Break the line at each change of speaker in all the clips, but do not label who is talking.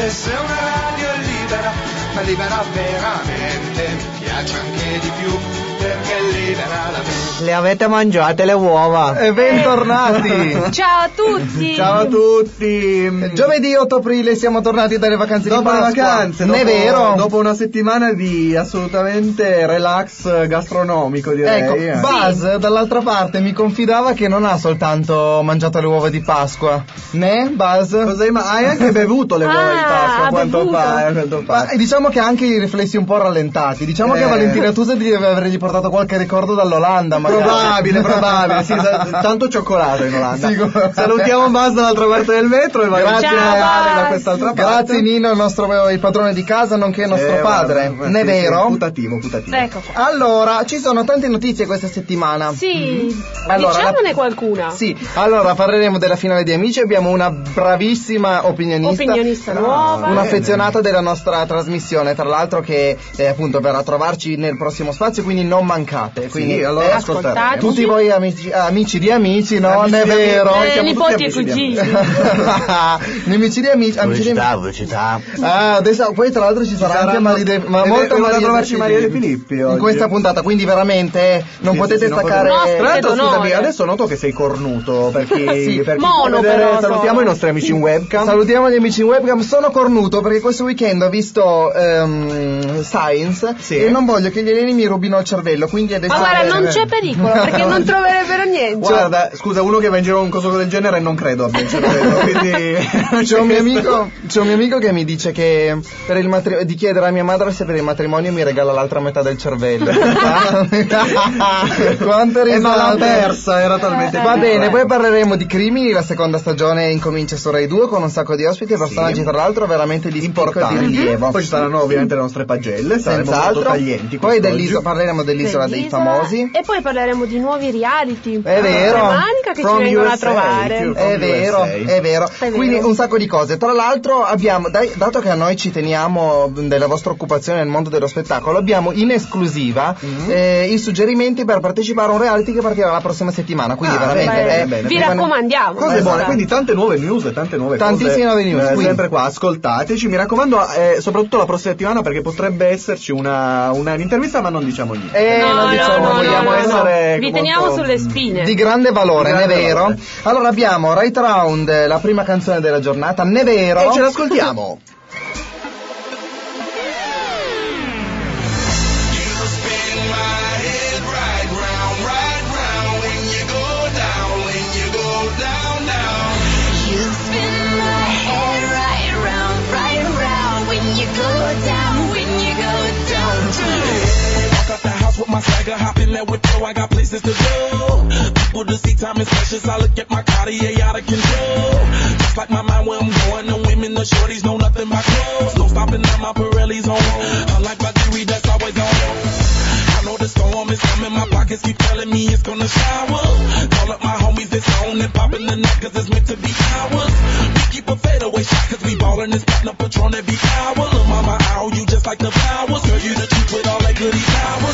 se una radio è libera, ma libera veramente, mi piace anche di più, perché libera la mente.
Le avete mangiate le uova?
E bentornati!
Ciao a tutti!
Ciao a tutti!
Giovedì 8 aprile siamo tornati dalle vacanze
Dopo
di Pasqua.
le vacanze,
Non è vero?
Dopo una settimana di assolutamente relax gastronomico, direi.
Ecco, Buzz dall'altra parte mi confidava che non ha soltanto mangiato le uova di Pasqua, né Buzz?
Hai anche bevuto le uova di Pasqua, a quanto
bevuto.
pare.
Ma diciamo che ha anche i riflessi un po' rallentati. Diciamo che Valentina Tusa deve avergli portato qualche ricordo dall'Olanda, magari.
Probabile, sì, tanto cioccolato in Olanda.
Sicuro.
Salutiamo Buzz dall'altra parte del metro e
Grazie
Ale da quest'altra parte.
Grazie Nino, il padrone di casa, nonché il nostro padre. Ne è vero?
Putativo.
Ecco qua.
Allora, ci sono tante notizie questa settimana.
Sì,
Allora,
diciamone qualcuna.
Sì, allora parleremo della finale di Amici. Abbiamo una bravissima opinionista
nuova,
un'affezionata della nostra trasmissione, tra l'altro, che appunto verrà a trovarci nel prossimo spazio, quindi non mancate. Quindi
allora
ascoltateci.
tutti voi amici di amici, no? Non è vero?
Nipoti e cugini.
Amici di amici.
Velocità.
Adesso poi tra l'altro ci sarà anche molta
Maria trovarci Maria De Filippi oggi.
in questa puntata, quindi veramente non potete staccare.
Tra l'altro,
d'onore.
scusami, adesso noto che sei cornuto perché,
Sì,
per chi
mono,
può vedere,
però,
salutiamo i nostri amici in webcam.
Salutiamo gli amici in webcam. Sono cornuto perché questo weekend ho visto Science e non voglio che gli alieni mi rubino il cervello, quindi adesso
Ma guarda, non c'è pericolo, perché non troverebbero niente.
Guarda, scusa, uno che va in giro con un coso del genere non credo abbia il cervello, quindi
c'è un mio amico che mi dice che per di chiedere a mia madre se per il matrimonio mi regala l'altra metà del cervello. Quanto
ma l'ha
risate.
persa, era talmente
Va
piccola.
bene, poi parleremo di Crimini, la seconda stagione incomincia su Rai 2 con un sacco di ospiti e personaggi tra l'altro veramente di spicco e di rilievo.
Poi ci saranno ovviamente le nostre pagelle, saremo molto taglienti.
Poi
quest'oggi.
parleremo dell'isola dei famosi.
E poi parleremo di nuovi reality.
È vero.
Manica che
From
ci vengono
USA,
a trovare.
È vero,
USA.
è vero. Quindi un sacco di cose. Tra l'altro abbiamo, dato che a noi ci teniamo della vostra occupazione nel mondo dello spettacolo, abbiamo in esclusiva i suggerimenti per partecipare a un reality che partirà la prossima settimana. Quindi veramente
bene.
Vi raccomandiamo.
Cose buone, quindi tante nuove news e tante nuove
tantissime nuove news.
cose. Sempre qua, ascoltateci, mi raccomando, soprattutto la prossima settimana, perché potrebbe esserci un'intervista, ma non diciamo niente.
Non diciamo, vogliamo essere
Vi teniamo sulle spine.
di grande valore, ne è vero? Allora abbiamo Right Round, la prima canzone della giornata, ne è vero?
E ce l'ascoltiamo.
My swagger, hop in that whip, so I got places to go. People to see, time is precious. I look at my Cartier out of control. Just like my mind where I'm going, the women, the shorties know nothing but clothes. No stopping at my Pirelli's on. Unlike my jewelry, that's always on. I know the storm is coming, my pockets keep telling me it's gonna shower. Call up my homies, it's on and popping the neck, cause it's meant to be ours. We keep a fadeaway shot, cause we ballin' this platinum Patron every hour. Look, mama, ow, you just like the flowers. Girl, you the truth with all that goody powers.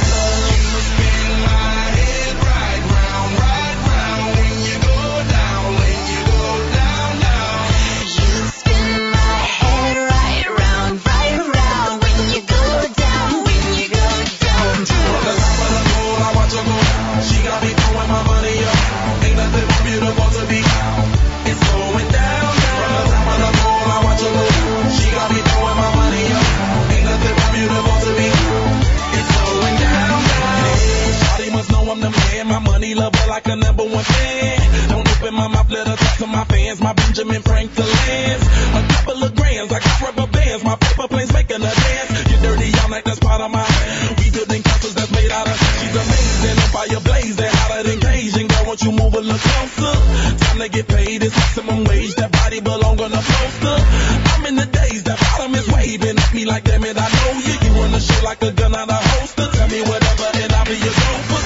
Like a number one fan. Don't open my mouth, let her talk to my fans. My Benjamin Franklin lands. A couple of grands, I got rubber bands. My paper planes making a dance. Get dirty all night, that's part of my. We building castles that's made out of. She's amazing, on fire blazing, hotter than Cajun. Girl, won't you move a little closer? Time to get paid, it's maximum wage. That body belong on a poster. I'm in the days, that bottom is waving at me like, damn it, I know you. You run the show like a gun out of holster. Tell me whatever, and I'll be your gopher.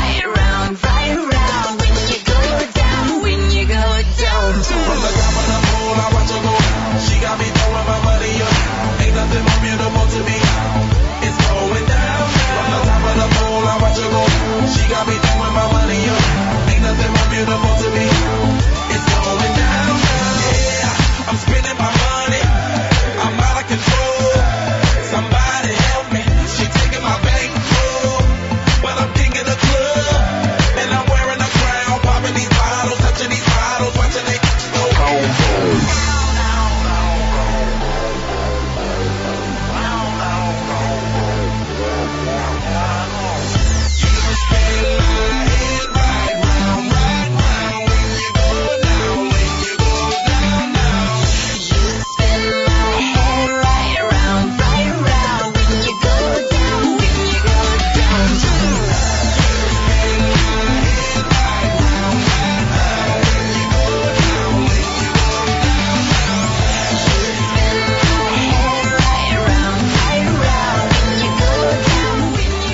From the top of the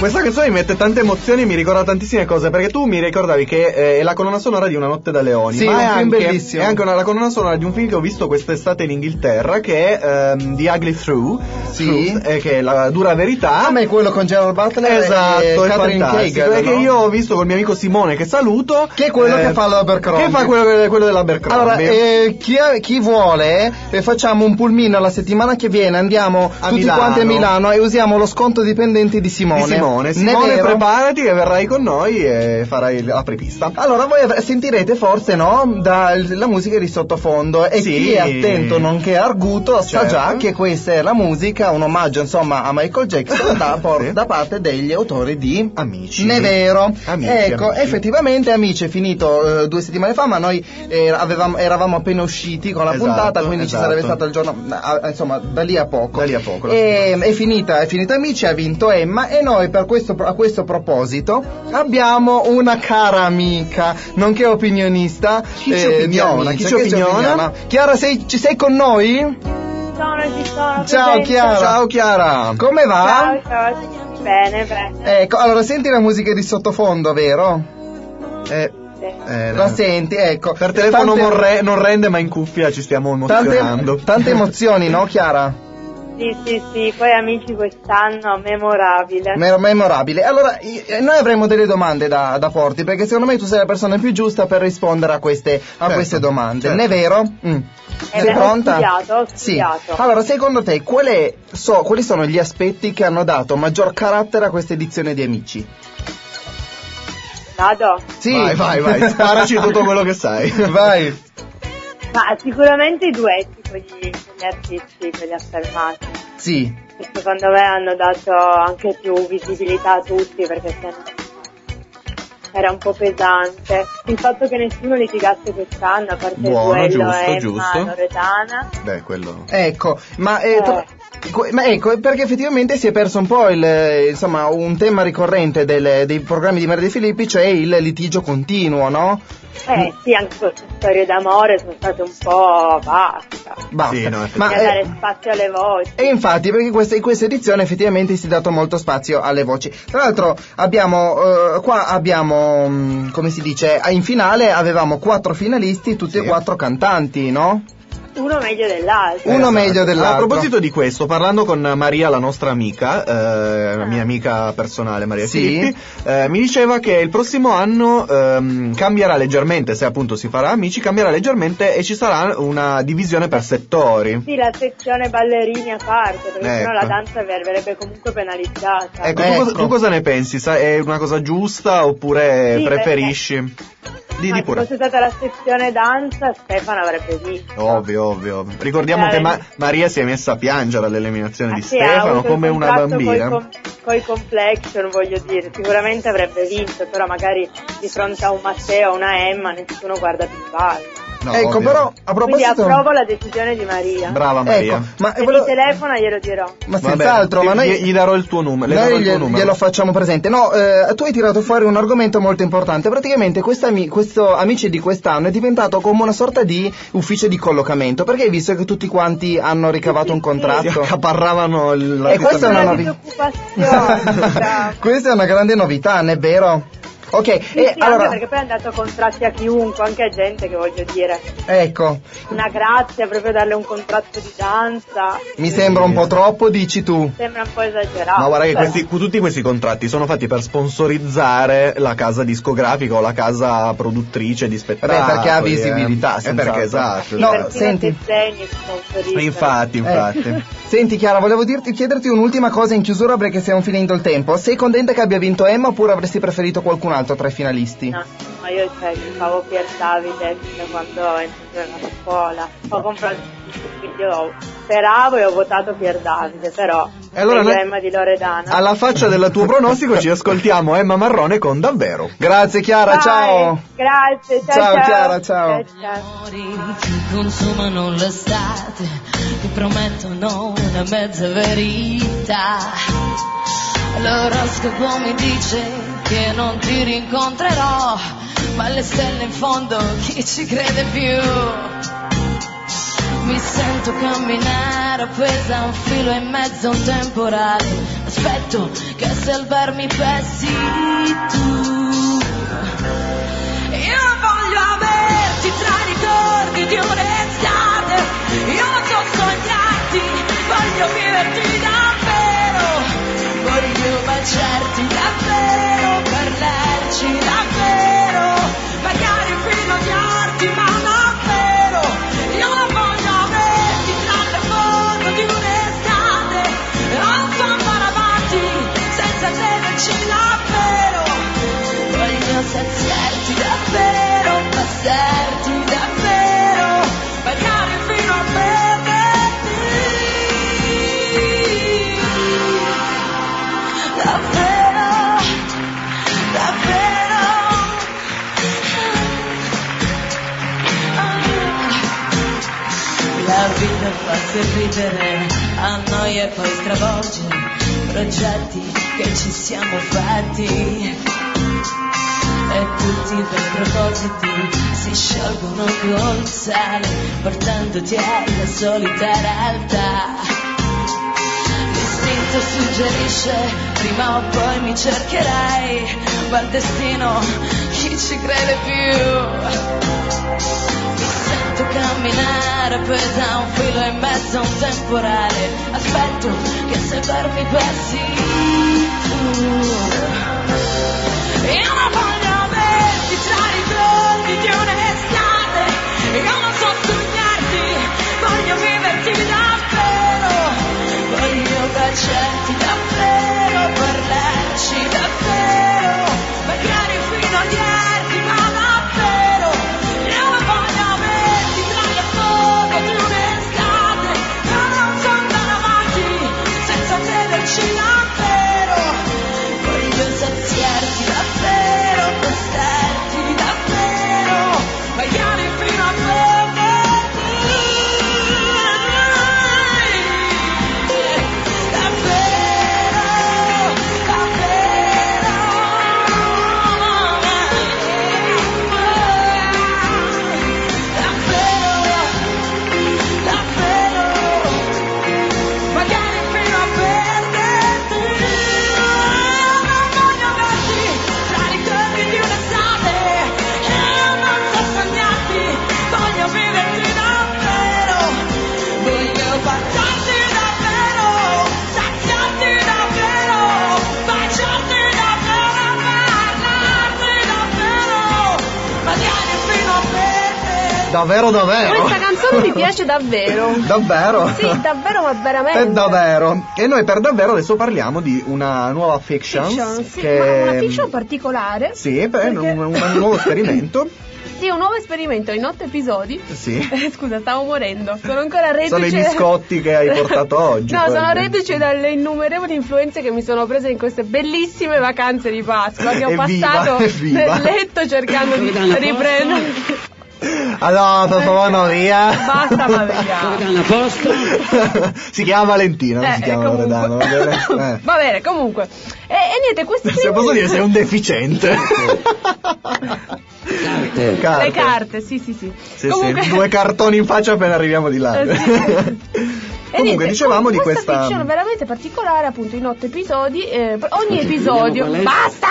Questa canzone mi mette tante emozioni, mi ricorda tantissime cose, perché tu mi ricordavi che è la colonna sonora di Una notte da leoni,
Sì,
ma
un
è
film
anche,
bellissimo.
è anche la colonna sonora di un film che ho visto quest'estate in Inghilterra, che è The Ugly Truth,
Sì.
che è la dura verità.
Ah, ma è quello con Gerald Butler
Esatto,
e
è
Catherine
fantastico.
Cagle,
E che
no?
io ho visto col mio amico Simone, che saluto,
Che è quello che fa l'Abercrombie.
che fa quello dell'Abercrombie.
Allora, chi vuole, facciamo un pulmino la settimana che viene, andiamo
A
tutti
Milano.
quanti a Milano e usiamo lo sconto dipendenti di Simone.
Simone,
Ne è vero?
preparati che verrai con noi e farai l'apripista.
Allora voi sentirete forse, no, la musica di sottofondo, e
Sì.
chi è attento nonché arguto sa
Certo.
già che questa è la musica, un omaggio insomma a Michael Jackson
Sì.
da parte degli autori di
Amici.
Ne è vero.
Amici,
Ecco,
amici.
effettivamente Amici è finito 2 settimane fa, ma noi eravamo appena usciti con la
Esatto,
puntata, quindi ci
esatto.
sarebbe stato il giorno, insomma, da lì a poco.
Da lì a poco,
È finita Amici, ha vinto Emma, e noi a questo proposito abbiamo una cara amica, nonché opinionista.
Chi ci opiniona?
di Amici.
Chi ci opiniona?
Chiara, ci sei con noi?
Ci sono.
Ciao
presente.
Chiara.
Ciao Chiara.
Come va?
Ciao. Bene.
Ecco, allora senti la musica di sottofondo, vero? La senti, ecco.
Per telefono
Tante-
non rende, ma in cuffia ci stiamo emozionando.
tante emozioni, no Chiara?
Sì, poi Amici quest'anno, memorabile.
Memorabile. Allora, noi avremo delle domande da porti, perché secondo me tu sei la persona più giusta per rispondere a queste domande.
certo.
Ne è vero? Sei pronta?
Ho
Sì.
studiato.
Allora, secondo te, quali sono gli aspetti che hanno dato maggior carattere a questa edizione di Amici?
Vado?
Sì.
Vai, sparaci tutto quello che sai.
Vai.
Ma sicuramente i duetti con gli artisti, quelli affermati,
Sì.
che secondo me hanno dato anche più visibilità a tutti, perché sennò era un po' pesante. Il fatto che nessuno litigasse quest'anno, a parte
Buono,
il duello
giusto,
Emma
giusto.
Loredana.
Beh, quello.
Ecco, ma ecco, perché effettivamente si è perso un po' insomma, un tema ricorrente dei programmi di Maria De Filippi, cioè il litigio continuo, no?
Sì, anche queste storie d'amore sono state un po' basta.
Basta.
Sì, no,
Ma,
Bisogna dare spazio alle voci.
e infatti, perché in questa edizione effettivamente si è dato molto spazio alle voci. Tra l'altro qua abbiamo, come si dice, in finale avevamo 4 finalisti, tutti e 4 cantanti, no?
Uno meglio dell'altro.
Uno meglio dell'altro.
A proposito di questo, parlando con Maria, la nostra amica, la mia amica personale, Maria
Sì.
Filippi, mi diceva che il prossimo anno cambierà leggermente, se appunto si farà Amici, cambierà leggermente e ci sarà una divisione per settori.
Sì, la sezione ballerini a parte, perché sennò
Ecco.
la danza verrebbe comunque penalizzata.
Ecco,
Ecco.
Tu cosa ne pensi? È una cosa giusta oppure
Sì,
preferisci? Di
Ma se
pure.
fosse stata la sezione danza, Stefano avrebbe vinto.
Ovvio. Ricordiamo che Maria si è messa a piangere all'eliminazione di
Sì, ha
Stefano
avuto
come
il
una
contratto
bambina.
Coi complexion, voglio dire, sicuramente avrebbe vinto, però magari di fronte a un Matteo o una Emma nessuno guarda più in basso.
No,
Ecco,
ovvio.
però a
Quindi
proposito,
approvo la decisione di Maria.
Brava Maria.
ecco, ma
Se mi telefona glielo dirò.
ma
Vabbè,
senz'altro, ma noi
gli darò il tuo numero. Le darò
Noi
il tuo numero.
glielo facciamo presente. No, tu hai tirato fuori un argomento molto importante. Praticamente questo Amici di quest'anno è diventato come una sorta di ufficio di collocamento, perché hai visto che tutti quanti hanno ricavato un
Si
contratto.
accaparravano
E questa è una
Una
novità.
disoccupazione, diciamo.
Questa è una grande novità, non è vero? Ok,
Sì,
e
sì,
allora,
anche perché poi hanno dato contratti a chiunque, anche a gente che, voglio dire,
ecco,
una grazia proprio darle un contratto di danza,
mi sembra un po' troppo, dici tu.
sembra un po' esagerato.
Ma guarda che
però.
tutti questi contratti sono fatti per sponsorizzare la casa discografica o la casa produttrice di spettacoli.
Vabbè, perché ha visibilità,
perché
senz'altro.
esatto.
No,
Persino
senti.
Tezzeni sponsorizzano.
Infatti.
Senti Chiara, volevo chiederti un'ultima cosa in chiusura perché stiamo finendo il tempo. Sei contenta che abbia vinto Emma oppure avresti preferito qualcun altro tra i finalisti?
No, io favo Pier Davide da quando entro nella scuola. Ho comprato, quindi io speravo e ho votato Pier Davide, però
E allora
meglio
noi-
Emma di Loredana.
Alla faccia del tuo pronostico ci ascoltiamo Emma Marrone con Davvero.
Grazie Chiara,
Vai,
ciao.
Grazie,
Ciao, Chiara, ciao.
Amori che consumano l'estate, che promettono una mezza verità. L'oroscopo mi dice che non ti rincontrerò, ma le stelle in fondo chi ci crede più? Mi sento camminare appesa a un filo in mezzo a un temporale, Aspetto che a salvarmi passi tu. Io voglio averti tra i ricordi di un'estate. Io non so sognarti, voglio viverti davvero. Voglio baciarti davvero, parlarci davvero, magari fino a odiarti, ma davvero. Io voglio averti tra le foto di un'estate. Non so andare avanti senza crederci davvero. Voglio saziarti davvero, passarti davvero, magari fino a perderti. Davvero, davvero. La vita fa sorridere, annoia e poi stravolge progetti che ci siamo fatti. E tutti i bei propositi si sciolgono col sale, portandoti alla solita realtà. L'istinto suggerisce, prima o poi mi cercherai, ma il destino, chi ci crede più? Mi sento camminare appesa a un filo in mezzo a un temporale. Aspetto che salvarmi passi tu. Io non voglio averti tra i ricordi di un'estate. Io non so sognarti, voglio viverti davvero. Voglio baciarti davvero, parlarci davvero, magari fino a odiarti, ma davvero. Io non voglio averti tra le foto di un'estate. Io non so andare avanti senza crederci davvero. Voglio saziarti davvero, bastarti davvero, magari fino a perderti. Davvero, davvero. Davvero, davvero, magari fino a perderti. Non voglio averti tra i ricordi di un'estate. Io non so sognarti, voglio viverti davvero. Voglio baciarti davvero, saziarti davvero, baciarti davvero, parlarti davvero, magari fino a perderti.
Davvero?
Questa canzone mi piace davvero.
Davvero?
Sì, davvero, ma veramente.
Per davvero. E noi per davvero adesso parliamo di una nuova fiction.
Sì,
che...
ma una fiction particolare.
Sì,
perché-
un nuovo esperimento.
Sì, un nuovo esperimento in 8 episodi.
Sì.
Scusa, stavo morendo. Sono ancora reduce.
Sono i biscotti che hai portato oggi.
No, sono
probabilmente.
reduce dalle innumerevoli influenze che mi sono prese in queste bellissime vacanze di Pasqua che ho
Evviva,
passato
evviva.
nel letto cercando di riprendere.
Allora, per favore, no, via.
Basta, ma via.
Si chiama Valentina, non si chiama
comunque.
Loredano, va bene?
Va bene, comunque. E niente, questi
Se posso dire, sei un deficiente.
Le carte, sì.
Sì,
Comunque...
sì, 2 cartoni in faccia appena arriviamo di là.
Sì. E
Comunque,
niente,
dicevamo di
questa
questa
fiction veramente particolare, appunto in 8 episodi. Ogni episodio. Basta!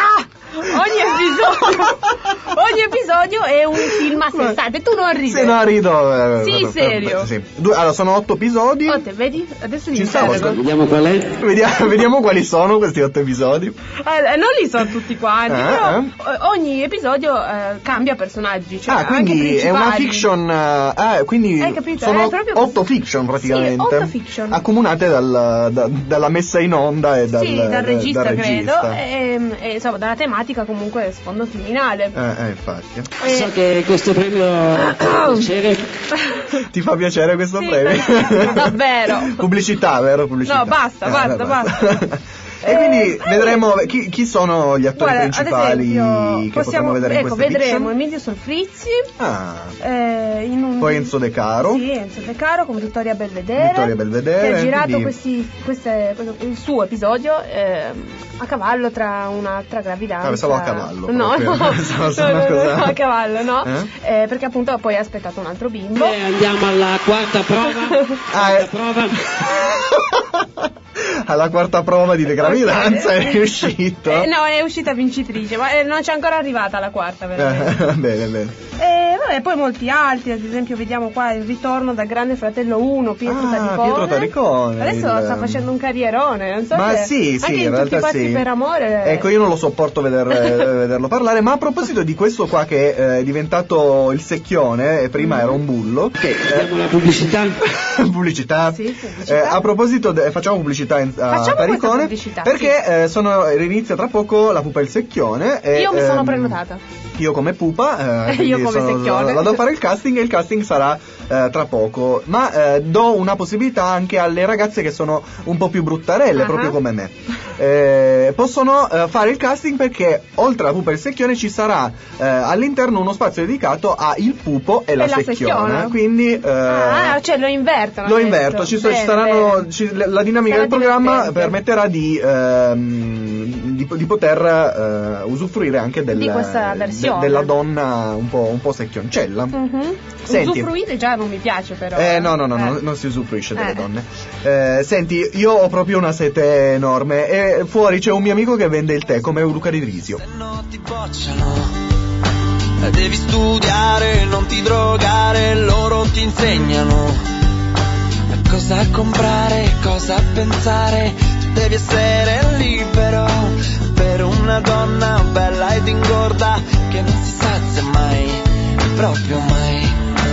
Ogni episodio è un film a sé stante. Tu non ridi.
Se no rido.
Sì, serio.
Sì. Allora, sono 8 episodi.
Vedi? Adesso
Ci
li
stavo
interrogo.
Vediamo qual è.
Vediamo quali sono questi 8 episodi.
Non li so tutti quanti, però ogni episodio cambia personaggi. Cioè anche
quindi è una
principali.
fiction. Quindi
Hai capito?
sono
È proprio
8
così.
fiction praticamente.
Sì, 8 fiction.
Accomunate dalla messa in onda e dal
regista,
dal
credo. E insomma, dalla tematica comunque sfondo criminale.
Infatti.
So che questo premio fa piacere.
Ti fa piacere questo
Sì,
premio?
davvero.
Pubblicità, vero? Pubblicità.
No, basta.
E quindi vedremo chi sono gli attori
Guarda,
principali
ad esempio,
che potremo vedere in questa
vedremo
fiction.
Emilio Solfrizzi,
Poi Enzo De Caro.
Sì, Enzo De Caro come Vittoria Belvedere. Che ha girato
quindi...
il suo episodio a cavallo tra un'altra gravidanza.
Pensavo a cavallo.
No,
Pensavo su una cosa...
a cavallo, no. Perché appunto poi ha aspettato un altro bimbo.
Andiamo alla quarta prova. Prova.
alla quarta prova di gravidanza è riuscito.
No, è uscita vincitrice, ma non c'è ancora arrivata la quarta, veramente.
Bene.
Vabbè, poi molti altri, ad esempio vediamo qua il ritorno da Grande Fratello 1, Pietro Taricone. Adesso sta facendo un carrierone, non so.
Ma
se
sì,
anche
in realtà
Pazzi
sì.
per amore.
Ecco, io non lo sopporto vederlo parlare, ma a proposito di questo qua che è diventato il secchione, e prima era un bullo.
La pubblicità?
Pubblicità.
A proposito, facciamo pubblicità a Taricone,
pubblicità,
perché inizia tra poco La pupa e il secchione.
Io mi sono prenotata.
Io come pupa,
io come secchione.
Vado a fare il casting, e il casting sarà tra poco, ma do una possibilità anche alle ragazze che sono un po' più bruttarelle, proprio come me. Possono fare il casting, perché oltre alla pupa e il secchione ci sarà all'interno uno spazio dedicato a il pupo e la secchiona. Quindi
cioè lo invertono.
Lo inverto, la dinamica del programma permetterà di poter usufruire anche
di questa versione
della donna un po' secchioncella. Senti,
usufruire già non mi piace, però.
No, non si usufruisce delle donne. Senti, io ho proprio una sete enorme, e fuori c'è un mio amico che vende il tè, come Luca Di Risio.
Se no ti bocciano, devi studiare, non ti drogare, loro ti insegnano cosa comprare, cosa pensare. Tu devi essere libero per una donna bella ed ingorda, che non si sazia mai, proprio mai.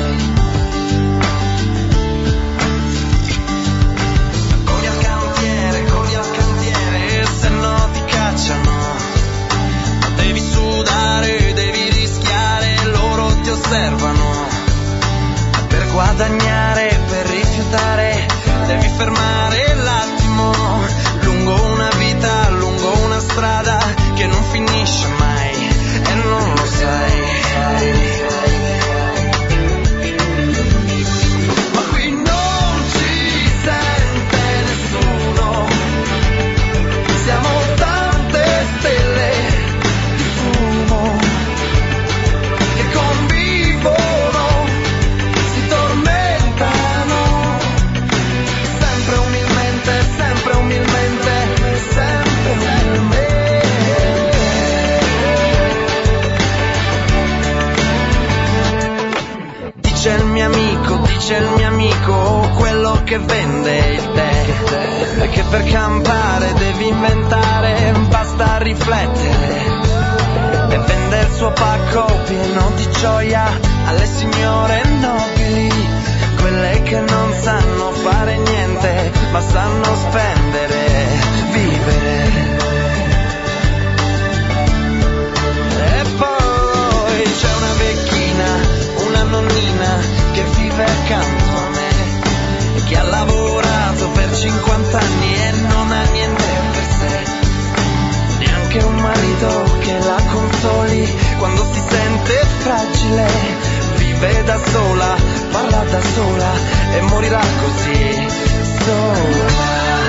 Corri al cantiere, se no ti cacciano. Devi sudare, devi rischiare, loro ti osservano. Per guadagnare, per rifiutare, devi fermare l'attimo. Lungo una vita, lungo una strada che non finisce mai, e non lo sai. Ma qui non ci sente nessuno, siamo tante stelle di fumo che convivono, si tormentano, sempre umilmente, sempre umilmente, sempre umilmente. Dice il mio amico, quello che vende il tè, che per campare devi inventare, basta riflettere, e vende il suo pacco pieno di gioia alle signore nobili, quelle che non sanno fare niente ma sanno spendere, vivere. E poi c'è una vecchina, una nonnina che vive accanto a me, che ha lavorato per 50 anni e non ha niente per sé, neanche un marito che la consoli quando si sente fragile. Vive da sola, parla da sola e morirà così, sola.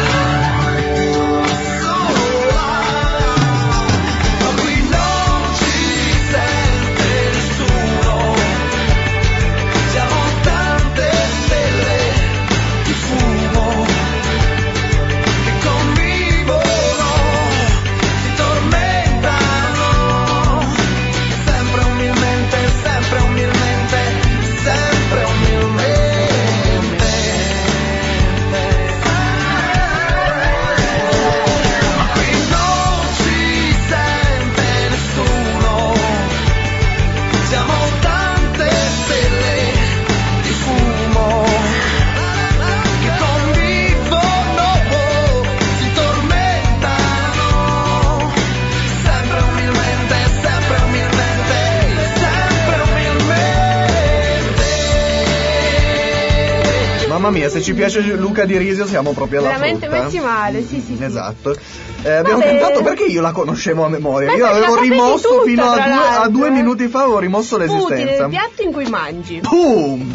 Mamma mia, se ci piace Luca Di Risio siamo proprio alla
veramente
frutta.
messi male, sì.
Esatto. Abbiamo cantato, perché io la conoscevo a memoria.
Ma
io avevo rimosso
tutta,
fino a 2
l'altro,
minuti fa, avevo rimosso l'esistenza.
Sputi nel piatto in cui mangi.
Boom!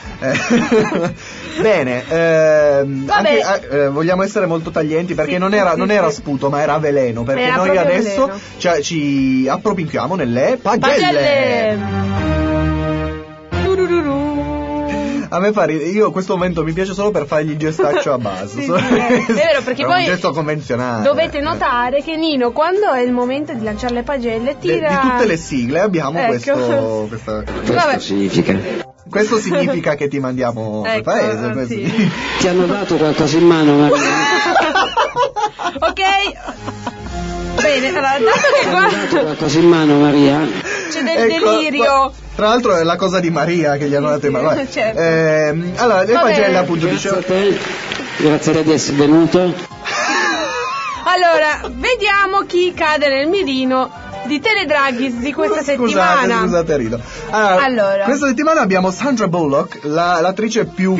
Bene, anche, vogliamo essere molto taglienti, perché non era sputo, ma era veleno, perché
era
noi adesso
veleno.
ci appropinquiamo nelle pagelle. A me io questo momento mi piace solo per fargli il gestaccio a base.
Sì, è vero, perché
è
poi
un gesto convenzionale.
dovete notare che Nino, quando è il momento di lanciare le pagelle, tira
di tutte le sigle abbiamo
ecco.
Questo significa che ti mandiamo al paese.
Sì.
Ti hanno dato qualcosa in mano, Maria?
Ok. Bene, allora, dato che qua
Ti hanno dato qualcosa in mano, Maria?
c'è del delirio.
Tra l'altro è la cosa di Maria che gli hanno dato in mano.
Certo.
Allora, le pagelle appunto
Grazie a te. Grazie a te di essere venuto.
Allora, vediamo chi cade nel mirino di Teledraghis di questa settimana.
Scusate, rido. Allora, questa settimana abbiamo Sandra Bullock, l'attrice più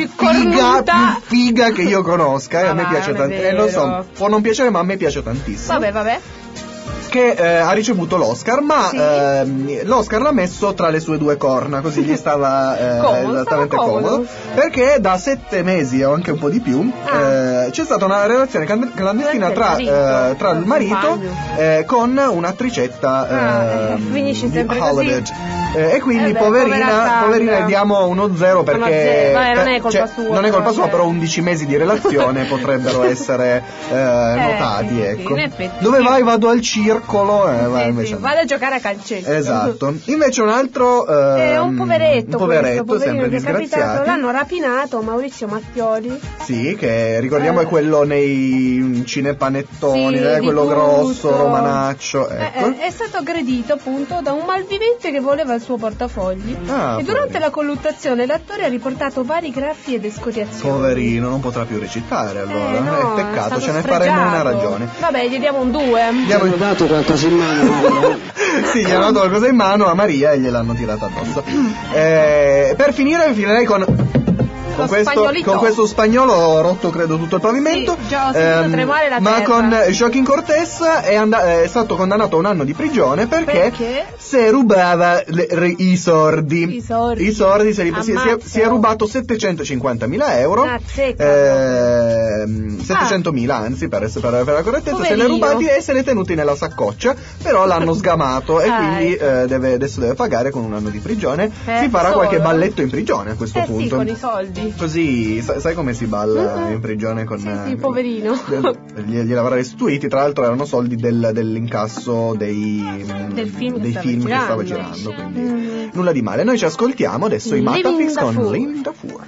figa che io conosca. E a me piace tantissimo. Non so, può non piacere, ma a me piace tantissimo.
Vabbè.
Che ha ricevuto l'Oscar, ma l'Oscar l'ha messo tra le sue due corna, così gli stava esattamente comodo. Perché da 7 mesi o anche un po' di più c'è stata una relazione clandestina tra il marito con un'attricetta
finisce sempre
Hollywood.
così.
E quindi poverina diamo uno 0 perché
non è colpa sua.
Non è colpa sua, però 11 mesi di relazione potrebbero essere notati, ecco.
Sì, in effetti.
Dove vai? Vado al circolo.
Vado a giocare a calcetto.
Esatto. Invece un altro
è un poveretto,
sempre disgraziato.
L'hanno rapinato Maurizio Mattioli.
Sì, che ricordiamo è quello nei cinepanettoni, quello
tutto.
grosso, romanaccio, ecco.
È stato aggredito appunto da un malvivente che voleva il suo portafogli e durante la colluttazione l'attore ha riportato vari graffi ed escoriazioni.
Poverino, non potrà più recitare allora.
No,
è peccato, ce ne
sfregiato.
faremo una ragione.
Vabbè, gli diamo un 2.
Ti hanno dato qualcosa in mano, Maria?
Sì, gli hanno dato qualcosa in mano a Maria e gliel'hanno tirata addosso. Per finirei con questo spagnolo rotto credo tutto il pavimento, ma con Joaquin Cortés è stato condannato a 1 anno di prigione perché se rubava i sordi. I sordi si è rubato 750.000 euro, 700.000 anzi per la correttezza. Se li ha rubati e se li è tenuti nella saccoccia, però l'hanno sgamato e quindi adesso deve pagare con 1 anno di prigione. Si farà qualche balletto in prigione a questo punto.
Sì, con i soldi.
Così sai come si balla in prigione con
sì, poverino.
Gliela avrà restituiti. Tra l'altro erano soldi dell'incasso dei film che stava girando, quindi nulla di male. Noi ci ascoltiamo adesso i Matafix con Linda Four.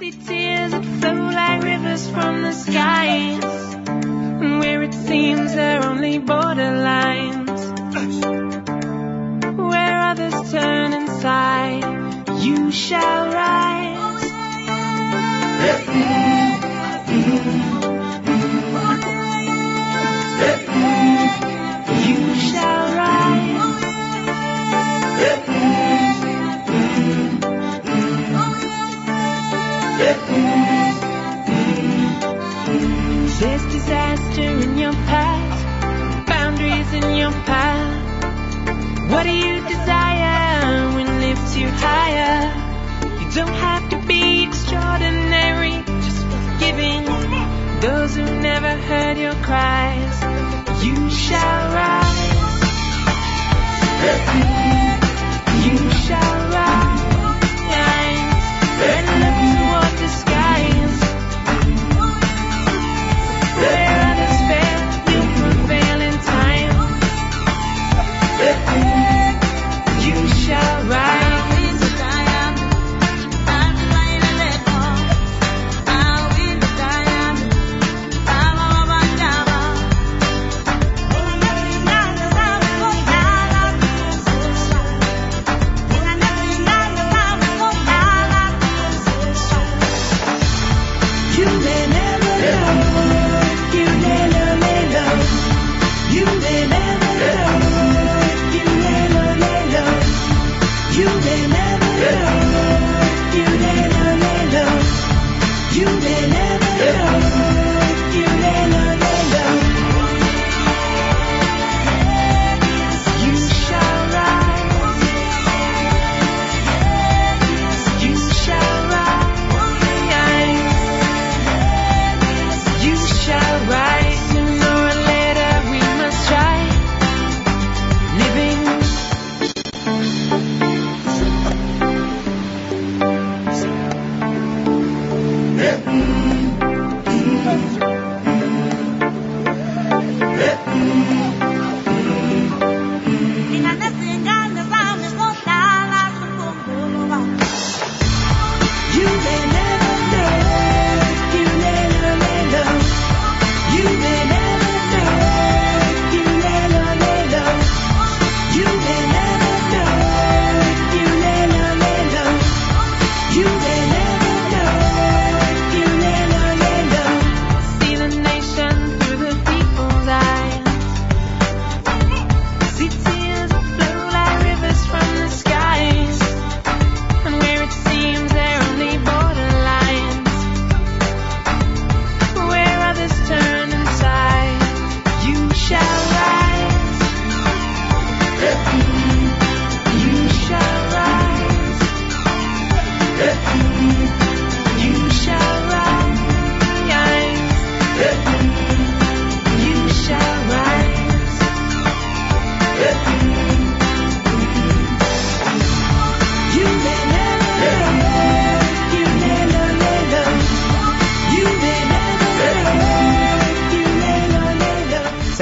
Where it seems they're only borderlines, where others turn inside, you shall rise. You shall rise. There's disaster in your past, boundaries in your path. What do you desire when lifts you higher? You don't have to be extraordinary, just forgiving those who never heard your cries. You shall rise. You shall rise. And look toward the skies. Where others fail, you'll prevail in time. You shall rise.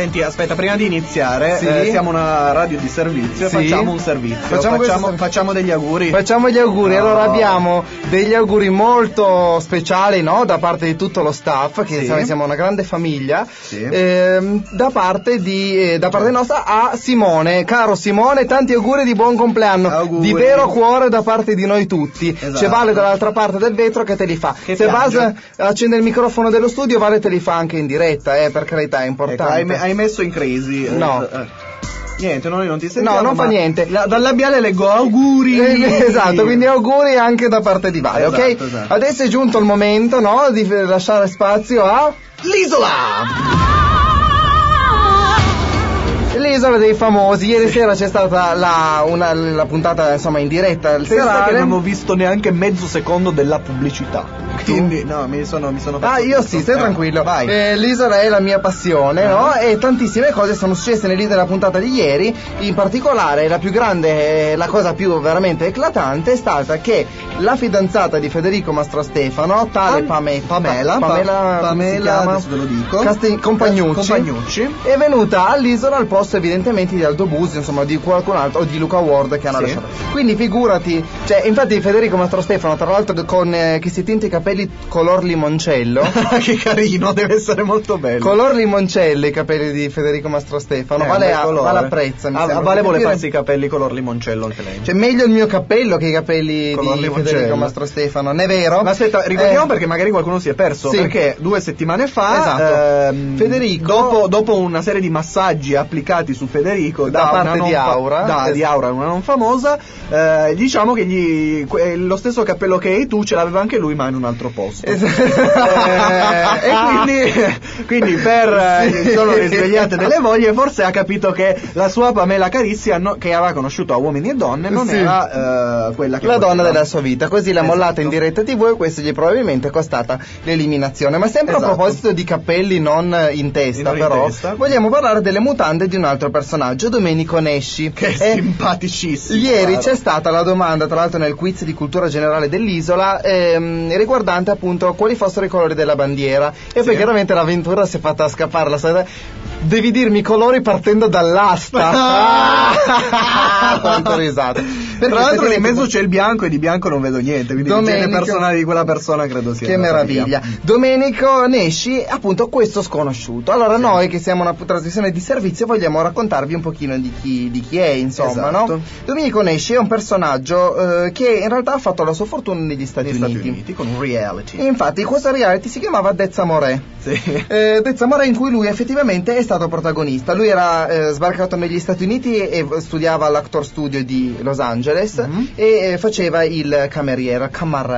Senti, aspetta, prima di iniziare,
Sì.
siamo una radio di servizio,
Sì.
facciamo un servizio. Facciamo degli auguri.
Facciamo gli auguri. Allora abbiamo degli auguri molto speciali, no? Da parte di tutto lo staff, che
Sì.
siamo una grande famiglia.
Sì.
Da parte nostra a Simone. Caro Simone, tanti auguri di buon compleanno.
Auguri.
Di vero cuore da parte di noi tutti.
Esatto.
C'è Vale dall'altra parte del vetro che te li fa.
Che
Se
piange.
Vale accende il microfono dello studio, Vale te li fa anche in diretta, per carità, è
Ecco,
importante.
hai messo in crisi.
No.
Niente, noi non ti sentiamo.
No, non fa
ma
niente.
Dal labiale leggo auguri.
Esatto, quindi auguri anche da parte di Vale,
Esatto,
ok?
esatto.
Adesso è giunto il momento, no, di lasciare spazio a l'isola dei famosi. Ieri sera c'è stata la puntata, insomma, in diretta al
Pensa
serale.
che non ho visto neanche mezzo secondo della pubblicità. Quindi no, mi sono
Ah, io sì, stai tranquillo.
Vai.
L'isola è la mia passione, no? E tantissime cose sono successe nella puntata di ieri. In particolare, la più grande, la cosa più veramente eclatante è stata che la fidanzata di Federico Mastrostefano, tale Pamela, come si chiama?
adesso te lo dico.
Compagnucci, è venuta all'isola al posto evidentemente di Aldo Busi, insomma, di qualcun altro, o di Luca Ward che hanno
Sì.
lasciato. Quindi figurati, cioè, infatti Federico Mastrostefano, tra l'altro che si tinta i capelli color limoncello.
Che carino, deve essere molto bello.
Color limoncello i capelli di Federico Mastrostefano. Vale apprezza.
Vale vuole farsi i capelli color limoncello anche lei.
Cioè, meglio il mio cappello che i capelli
Color
di
limoncello.
Federico Mastrostefano, non è vero?
Ma aspetta, ricordiamo perché magari qualcuno si è perso.
Sì.
Perché 2 settimane fa,
Esatto. Federico,
dopo una serie di massaggi applicati su Federico
da parte di Aura,
di Aura, una non famosa, diciamo che lo stesso cappello che hai tu ce l'aveva anche lui, ma in un altro posto. E quindi per sono risvegliate delle voglie, forse ha capito che la sua Pamela Carissi, che aveva conosciuto a Uomini e Donne, non
Sì.
era quella che
la
poteva.
donna della sua vita, così l'ha mollata
Esatto.
in diretta TV, e questo gli probabilmente è costata l'eliminazione. Ma sempre
Esatto.
a proposito di capelli non in testa,
Non in
però
testa.
vogliamo parlare delle mutande di un altro personaggio, Domenico Nesci,
Che è simpaticissimo.
Ieri
guarda.
c'è stata la domanda, tra l'altro nel quiz di cultura generale dell'isola, riguardante appunto quali fossero i colori della bandiera, e poi chiaramente l'avventura si è fatta scappare la solita: devi dirmi i colori partendo dall'asta. Quanto risate.
Tra l'altro di mezzo c'è il bianco e di bianco non vedo niente, quindi il genere personale di quella persona credo sia.
Che meraviglia. Domenico Nesci, appunto, questo sconosciuto. Allora noi che siamo una trasmissione di servizio vogliamo raccontarvi un pochino di chi è, insomma,
Esatto.
no? Domenico Nesci è un personaggio che in realtà ha fatto la sua fortuna negli Stati Uniti
con un reality.
Infatti questo reality si chiamava Dezza Morè.
Sì.
Dezza Morè, in cui lui effettivamente è stato protagonista. Lui era sbarcato negli Stati Uniti e studiava all'Actor Studio di Los Angeles e faceva il cameriere.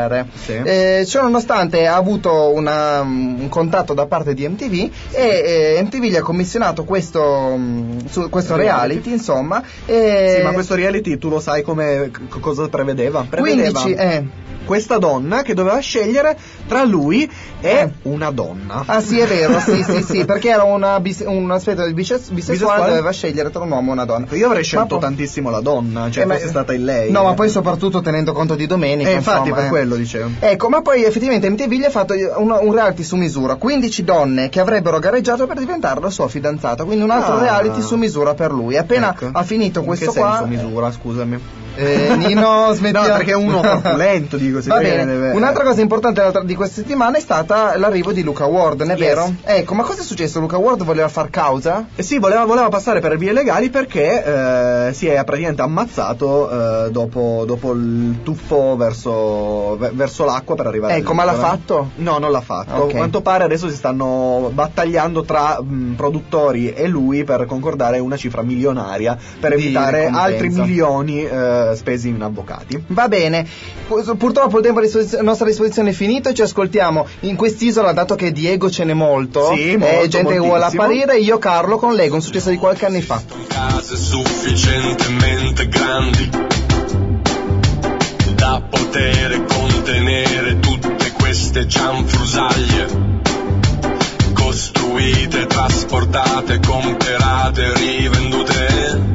Sì.
Ciononostante ha avuto un contatto da parte di MTV e MTV gli ha commissionato questo reality, insomma.
Sì, ma questo reality tu lo sai cosa prevedeva?
15
questa donna che doveva scegliere tra lui e una donna.
Ah sì, è vero, sì, perché era una specie di bisessuale, doveva scegliere tra un uomo e una donna.
Io avrei scelto tantissimo la donna, cioè fosse stata in lei.
No, ma poi soprattutto tenendo conto di Domenico.
Infatti,
insomma,
per quello dicevo.
Ecco, ma poi effettivamente MTV gli ha fatto un reality su misura, 15 donne che avrebbero gareggiato per diventare la sua fidanzata, quindi un altro reality su misura per lui. Appena ha finito questo
qua. In che senso misura, scusami?
Nino, smettiamo.
No, perché è uno corpulento, dico.
Va bene. Un'altra cosa importante di questa settimana è stata l'arrivo di Luca Ward, non è vero? Ecco, ma cosa è successo? Luca Ward voleva far causa?
Sì, voleva passare per vie legali perché si è praticamente ammazzato dopo il tuffo verso l'acqua per arrivare.
Ecco, ma l'ha fatto?
No, non l'ha fatto.
Okay.
A quanto pare adesso si stanno battagliando tra produttori e lui per concordare una cifra milionaria per evitare altri milioni spesi in avvocati.
Va bene, purtroppo il tempo a nostra disposizione è finito. Ci ascoltiamo in quest'isola, dato che Diego ce n'è molto, gente che vuole apparire. Io Carlo con Lego, un successo di qualche anni fa.
Case sufficientemente grandi da poter contenere tutte queste cianfrusaglie, costruite, trasportate, comperate, rivendute.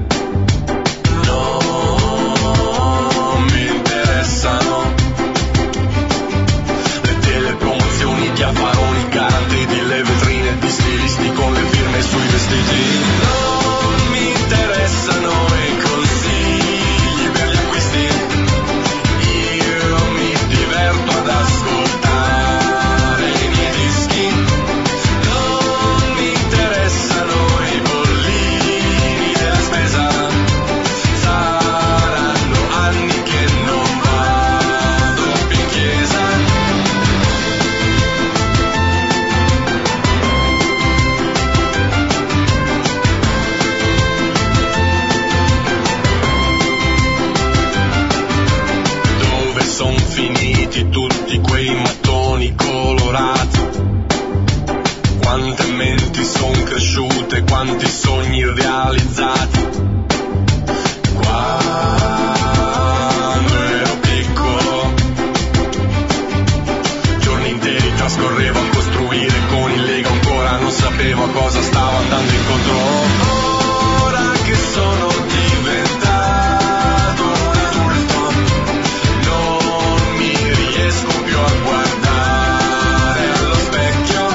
Le telepromozioni, gli affaroni, garanti delle vetrine di stilisti con le firme sui vestiti. cresciute, quanti sogni realizzati. Quando ero piccolo, giorni interi trascorrevo a costruire con il Lego, ancora non sapevo a cosa stavo andando incontro. Ora che sono diventato un adulto, non mi riesco più a guardare allo specchio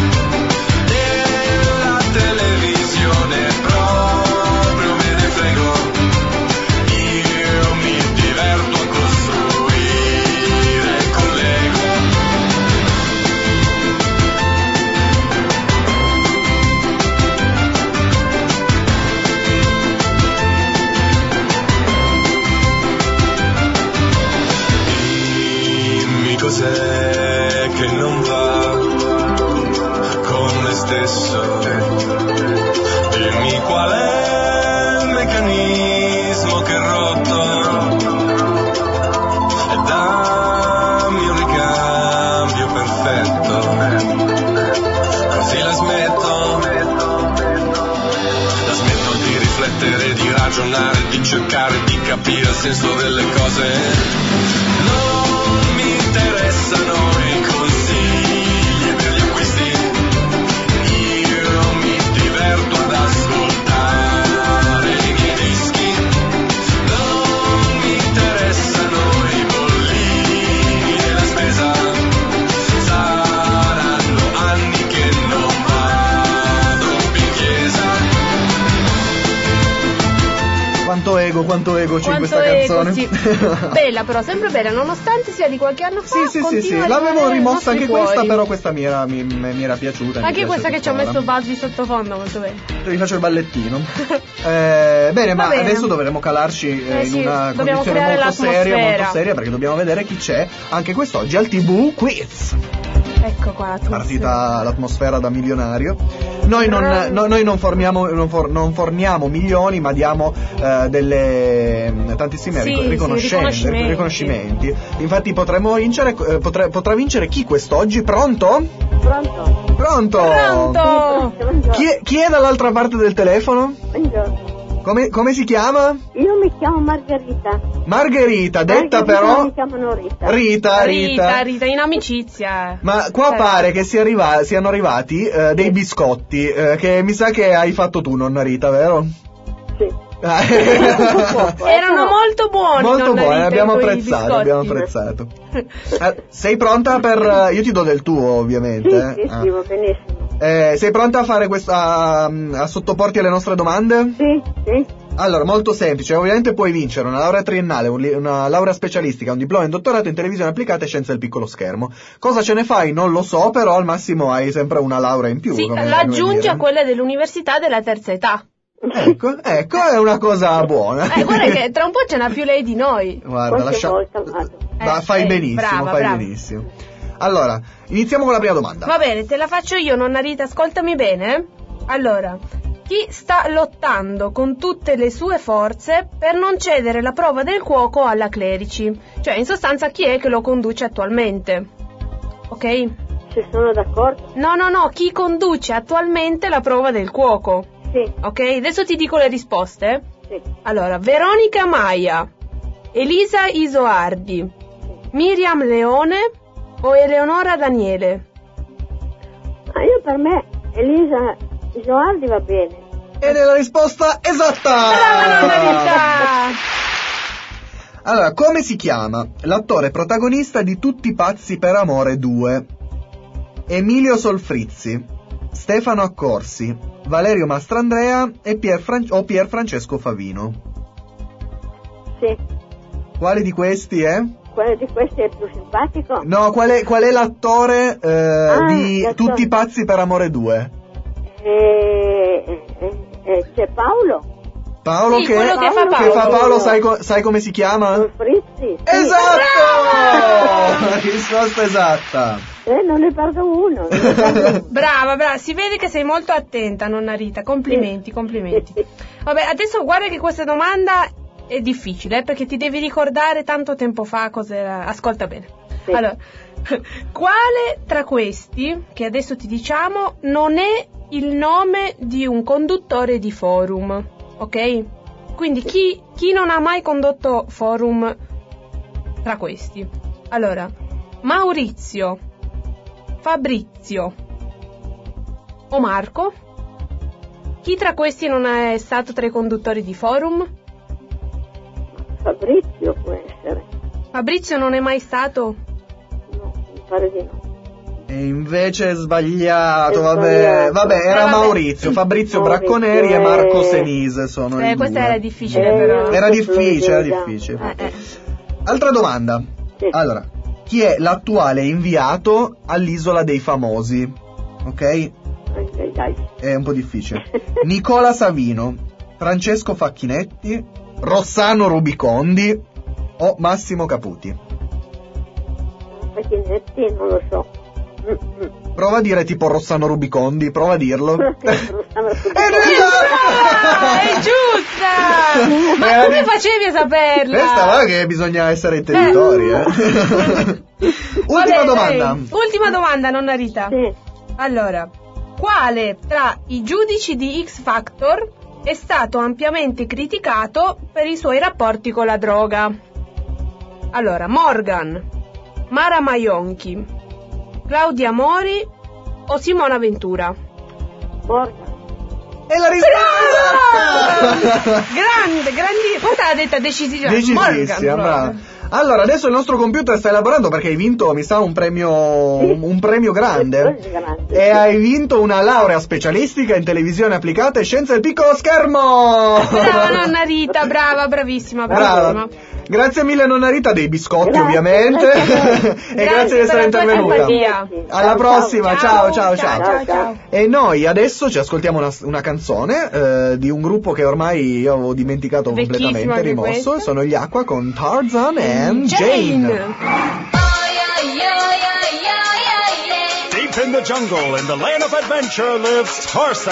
della televisione, proprio me ne frego. Io mi diverto a costruire con Lego. Dimmi cos'è che non va con me stesso, dimmi qual è il meccanismo che è rotto e dammi un ricambio perfetto, così la smetto di riflettere, di ragionare, di cercare di capire il senso delle cose. Non mi interessano i consigli per gli acquisti, io mi diverto ad ascoltare i miei dischi. Non mi interessano i bollini della spesa, saranno anni che non vado più in chiesa.
Quanto ego c'è in questa
ego,
canzone.
sì. Bella però, sempre bella, nonostante sia di qualche anno fa.
Sì,
continua a
l'avevo
rimanere
rimossa
nei
anche
nostri
questa,
cuori.
però questa mi era piaciuta.
Anche questa che ci ha messo
tuttora.
Buzz di sottofondo, molto bene.
Vi faccio il ballettino. Bene, ma
bene.
adesso dovremo calarci in
sì,
una
dobbiamo
condizione
creare
molto
l'atmosfera.
seria, perché dobbiamo vedere chi c'è anche quest'oggi al TV Quiz.
Ecco qua,
Partita l'atmosfera da milionario. Noi non forniamo milioni, ma diamo tantissime riconoscimenti. Infatti potremmo vincere, potrà vincere chi quest'oggi? Pronto?
Pronto?
Chi è dall'altra parte del telefono?
Buongiorno.
Come si chiama?
Io mi chiamo Margherita.
Margherita, detta però
Mi chiamano Rita.
Rita,
in amicizia.
ma qua pare che siano arrivati dei biscotti che mi sa che hai fatto tu, nonna Rita, vero?
Sì.
Erano molto buoni.
Molto
nonna
buoni,
Rita,
abbiamo
quei
apprezzato.
biscotti.
Sei pronta per... Io ti do del tuo, ovviamente.
Sì, va benissimo.
Sei pronta a fare a sottoporti alle nostre domande?
Sì.
Allora, molto semplice, ovviamente puoi vincere una laurea triennale, una laurea specialistica, un diploma in dottorato in televisione applicata e scienze del piccolo schermo. Cosa ce ne fai? Non lo so, però al massimo hai sempre una laurea in più.
Sì,
come
l'aggiungi
dire.
a quella dell'università della terza età.
Ecco, è una cosa buona.
Guarda che tra un po' ce n'ha più lei di noi.
Guarda,
Volta vado.
fai benissimo,
brava.
benissimo. Allora, iniziamo con la prima domanda.
Va bene, te la faccio io, nonna Rita, ascoltami bene. Allora, chi sta lottando con tutte le sue forze per non cedere la prova del cuoco alla Clerici? Cioè, in sostanza, chi è che lo conduce attualmente? Ok?
Se sono d'accordo?
No, chi conduce attualmente la prova del cuoco?
Sì.
Ok, adesso ti dico le risposte.
Sì.
Allora, Veronica Maia, Elisa Isoardi, Miriam Leone o Eleonora Daniele?
Io per me Elisa Isoardi va bene.
Ed è la risposta esatta!
Brava, nonna Rita!
Allora, come si chiama l'attore protagonista di Tutti pazzi per amore 2? Emilio Solfrizzi, Stefano Accorsi, Valerio Mastrandrea e Pier Francesco Favino?
Sì.
Quale di questi è?
Quello di questi è il più simpatico?
No, qual è l'attore di
l'attore.
Tutti pazzi per amore 2?
C'è Paolo?
Paolo
Sì,
che
quello che fa
Paolo, sai come si chiama?
Solfrizzi?
Esatto! La risposta esatta.
Non ne perdo uno.
Brava, si vede che sei molto attenta, nonna Rita, complimenti. Vabbè, adesso guarda che questa domanda è difficile, perché ti devi ricordare tanto tempo fa cos'era. Ascolta bene.
Sì.
Allora, Quale tra questi, che adesso ti diciamo, non è il nome di un conduttore di forum, ok? Quindi chi non ha mai condotto forum tra questi? Allora, Maurizio, Fabrizio o Marco? Chi tra questi non è stato tra i conduttori di forum?
Fabrizio può essere.
Fabrizio non è mai stato?
No, mi pare di no.
E invece è sbagliato,
È
vabbè,
sbagliato.
era
Vabbè.
Maurizio, Fabrizio
Maurizio,
Bracconeri e Marco Senise sono i
Questa
due.
era difficile però.
Era difficile, era
Già.
difficile.
Eh.
Altra domanda.
Sì.
Allora, chi è l'attuale inviato all'Isola dei Famosi? Ok?
Dai.
È un po' difficile. Nicola Savino, Francesco Facchinetti, Rossano Rubicondi o Massimo Caputi?
Facchinetti non lo so.
Prova a dire tipo Rossano Rubicondi, prova a dirlo.
È giusta! Ma come facevi a saperla?
Questa va che bisogna essere intenditori,
Va
Ultima
bene,
domanda.
dai. Ultima domanda, nonna Rita.
Sì.
Allora, quale tra i giudici di X Factor è stato ampiamente criticato per i suoi rapporti con la droga? Allora, Morgan, Mara Maionchi, Claudia Mori o Simona Ventura?
Morgan.
E la risposta!
Grande, grandissima. Questa l'ha detta decisivamente.
Decisissima,
Morgan,
brava. Allora, adesso il nostro computer sta elaborando perché hai vinto, mi sa, un premio grande. E hai vinto una laurea specialistica in televisione applicata e scienze del piccolo schermo!
Brava nonna Rita, brava, bravissima,
Brava.
bravissima.
Grazie mille nonna Rita, dei biscotti
Grazie.
ovviamente. E grazie di essere
per la tua
intervenuta.
simpatia.
Alla prossima, ciao.
Ciao.
E noi adesso ci ascoltiamo una canzone di un gruppo che ormai io avevo dimenticato
Vecchissimo
completamente,
anche
rimosso.
questo.
Sono gli Aqua con Tarzan and Jane.
Deep in the jungle, in the land of adventure, lives Tarzan.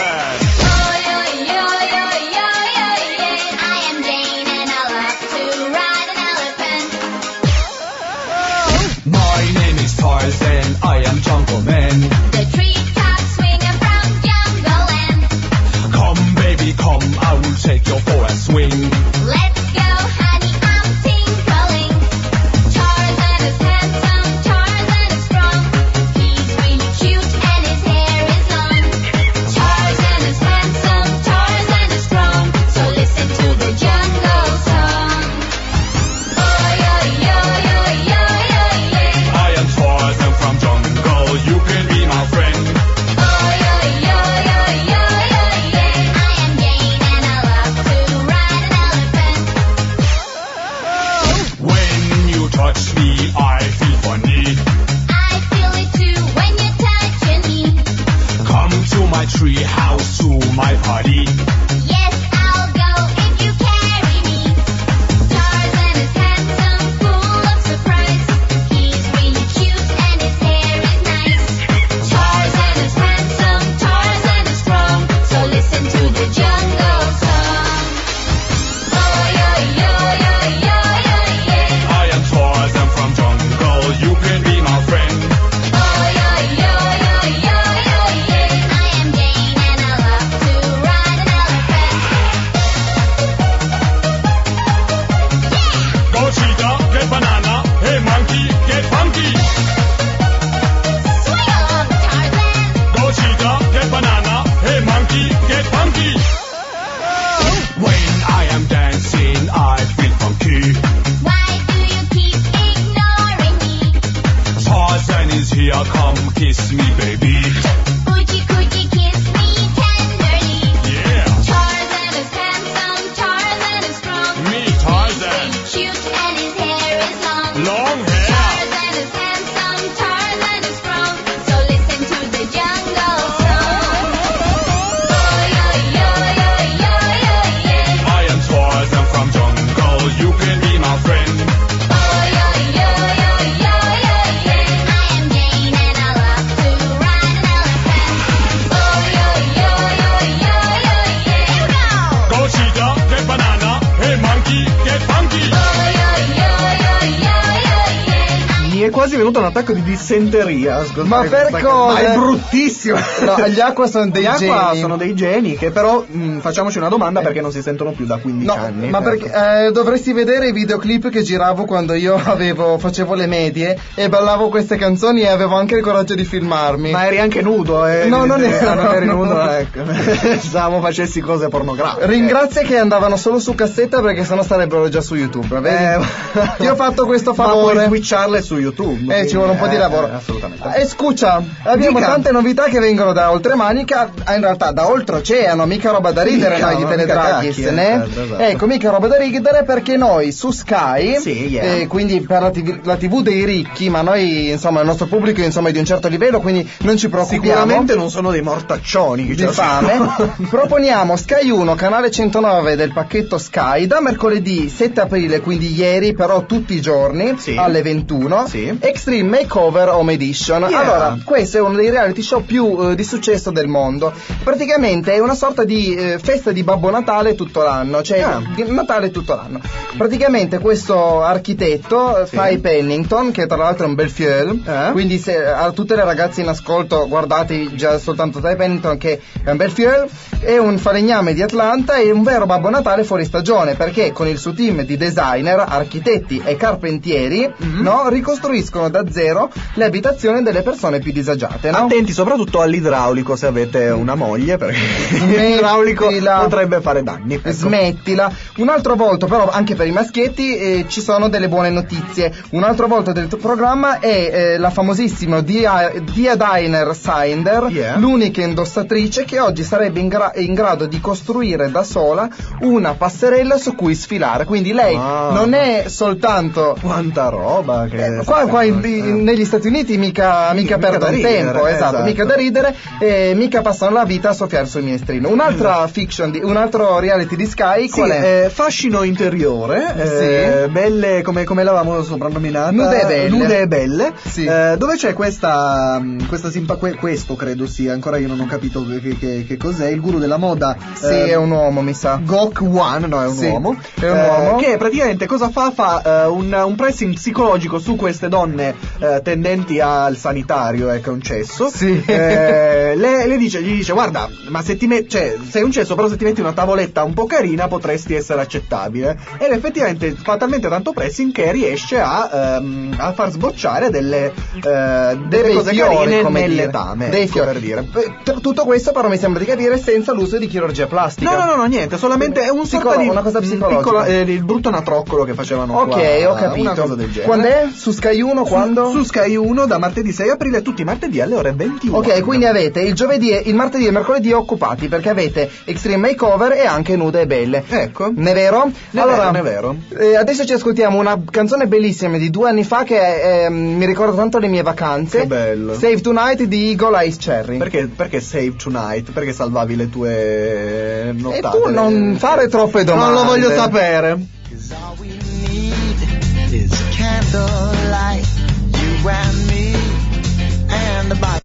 My name is Tarzan, I am Jungle Man.
The treetops swinging from jungle land.
Come baby, come, I will take you for a swing.
Let's go, honey, I'm tinkling. Tarzan is handsome, Tarzan is strong. He's really cute and his hair is long. Tarzan is handsome, Tarzan is strong. So listen to the jungle song. Oi, oi, oi, oi, oi, oi, oi.
I am Tarzan from jungle, you can be my friend.
Oi, oi, oi, oi, oi, oi, oi. I am Jane and I love to ride an elephant.
When you touch me, I feel funny.
I feel it too when you're touching me.
Come to my tree house, to my party.
Yes, I'll go if you carry me. Tarzan is handsome, full of surprise. He's really cute and his hair is nice. Tarzan is handsome, Tarzan is strong. So listen to the jungle song. Oi, oi, oi, oi, oi, oi, oi.
I am Tarzan from jungle, you can be my friend.
Oi, oi, oi, oi, oi, oi, oi. I am Jane and I love to ride an elephant.
Go cheetah, get banana, hey monkey, get funky.
Swing along, Tarzan.
Go cheetah, get banana, hey monkey, get funky. When I am dancing, I feel funky.
Why do you keep ignoring me?
Tarzan is here, come kiss me, baby.
Coochie coochie kiss me tenderly.
Yeah,
Tarzan is handsome, Tarzan is strong.
me Tarzan,
Cute and his hair is long.
long hair.
Tarzan is handsome, Tarzan is strong. So listen to the jungle song. Oi, oi, oi, oi, oi, oi, oi.
I am Tarzan from jungle, you can be my friend.
Oi, oi, oi, oi, oi, oi, oi. I am Jane and I love to ride
quasi venuto un attacco di dissenteria.
Ma per cosa?
Ma è bruttissimo.
No, gli Aqua sono dei geni.
Gli Aqua sono dei geni che però facciamoci una domanda perché non si sentono più da 15 anni.
Ma perché dovresti vedere i videoclip che giravo quando io facevo le medie e ballavo queste canzoni e avevo anche il coraggio di filmarmi.
Ma eri anche nudo,
No, non
eri nudo, ecco. Pensavo facessi cose pornografiche.
Ringrazia che andavano solo su cassetta perché sennò sarebbero già su YouTube, vedi? Ti ho fatto questo favore.
Ma puoi switcharle su YouTube.
Ci vuole un po' di lavoro.
Assolutamente.
Scusa, abbiamo tante novità che vengono da oltremanica, in realtà da oltreoceano, mica roba da ridere noi di Teledraghis, né?
Esatto.
Ecco, mica roba da ridere perché noi su Sky, quindi per la TV dei ricchi, ma noi, insomma, il nostro pubblico insomma è di un certo livello, quindi non ci preoccupiamo.
Sicuramente non sono dei mortaccioni
di fame. Proponiamo Sky 1, canale 109 del pacchetto Sky, da mercoledì 7 aprile, quindi ieri, però tutti i giorni, alle 21, Extreme Makeover Home Edition. Allora, questo è uno dei reality show più di successo del mondo. Praticamente è una sorta di festa di Babbo Natale tutto l'anno, cioè di Natale tutto l'anno. Praticamente questo architetto, Ty Pennington, che tra l'altro è un bel fiel, quindi se a tutte le ragazze in ascolto guardate già soltanto Ty Pennington che è un bel fiel, è un falegname di Atlanta e un vero Babbo Natale fuori stagione, perché con il suo team di designer, architetti e carpentieri ricostruiscono da zero le abitazioni delle persone più disagiate.
Attenti soprattutto all'idraulico se avete una moglie, perché l'idraulico potrebbe fare danni. Ecco.
Smettila. Un altro volto però anche per i maschietti ci sono delle buone notizie. Un altro volto del programma è la famosissima Dia Diner Sinder, l'unica indossatrice che oggi sarebbe in grado di costruire da sola una passerella su cui sfilare. Quindi lei non è soltanto
quanta roba che
qua negli Stati Uniti mica perdono tempo, esatto, mica da ridere, mica passano la vita a soffiare sul minestrino. Un'altra fiction, un altro reality di Sky, qual è?
Fascino interiore, belle come l'avevamo soprannominata, nude e belle, dove c'è questo credo sia, ancora io non ho capito che cos'è, il guru della moda,
è un uomo mi sa,
Gok Wan, no è un uomo, che praticamente cosa fa un pressing psicologico su queste donne tendenti al sanitario, che è un cesso, gli dice guarda, ma se sei un cesso, però se ti metti una tavoletta un po' carina potresti essere accettabile, ed effettivamente fa talmente tanto pressing che riesce a far sbocciare delle cose carine nell'etame, per dire.
Tutto questo però mi sembra di capire senza l'uso di chirurgia plastica.
No, niente, solamente è una cosa psicologica, il brutto natroccolo che facevano qua,
ho capito.
Una cosa del genere.
Quando è? Su Sky 1 quando?
Su Sky 1 da martedì 6 aprile tutti i martedì alle ore 21.
Ok, quindi avete il giovedì, il martedì e il mercoledì occupati perché avete Extreme Makeover e anche Nude e Belle.
Ecco.
Ne è vero?
Non è vero.
Adesso ci ascoltiamo una canzone bellissima di 2 anni fa che mi ricorda tanto le mie vacanze.
Che bello.
Save Tonight di Eagle Eyes Cherry.
Perché Save Tonight? Perché salvavi le tue nottate?
E tu non fare troppe domande.
Non lo voglio sapere.
Is candlelight, you and me, and the Bible.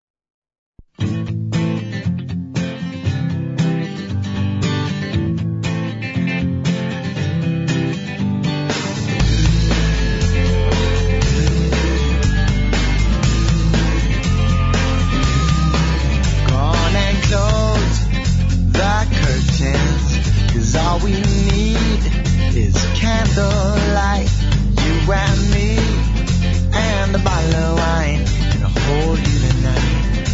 Gone and close the curtains, 'cause all we need is candlelight. You and me, and the bottle of wine, and I'll hold you tonight.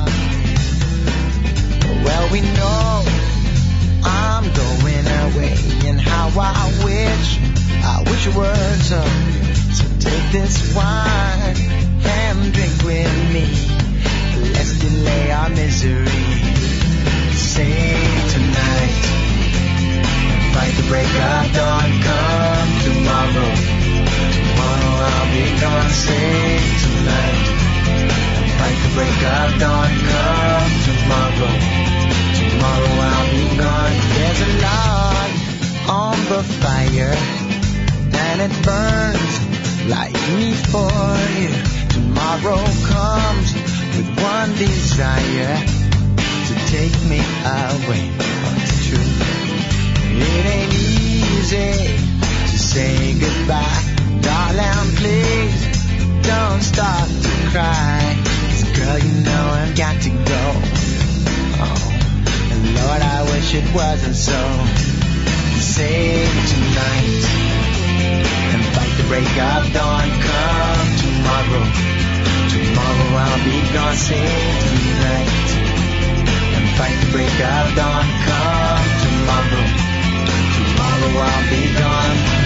Well, we know I'm going away, and how I wish you were so take this wine and drink with me. Let's delay our misery. Save tonight, fight the break of dawn. Come tomorrow. I'll be gone, save tonight. Fight the break of dawn, come tomorrow. Tomorrow I'll be gone. There's a log on the fire, and it burns like me for you. Tomorrow comes with one desire, to take me away. It's true, it ain't easy to say goodbye. Darling, please don't stop to cry. 'Cause girl, you know I've got to go. Oh, and Lord, I wish it wasn't so. Save tonight and fight the break of dawn. Come tomorrow, tomorrow I'll be gone. Save tonight and fight the break of dawn. Come tomorrow, tomorrow I'll be gone.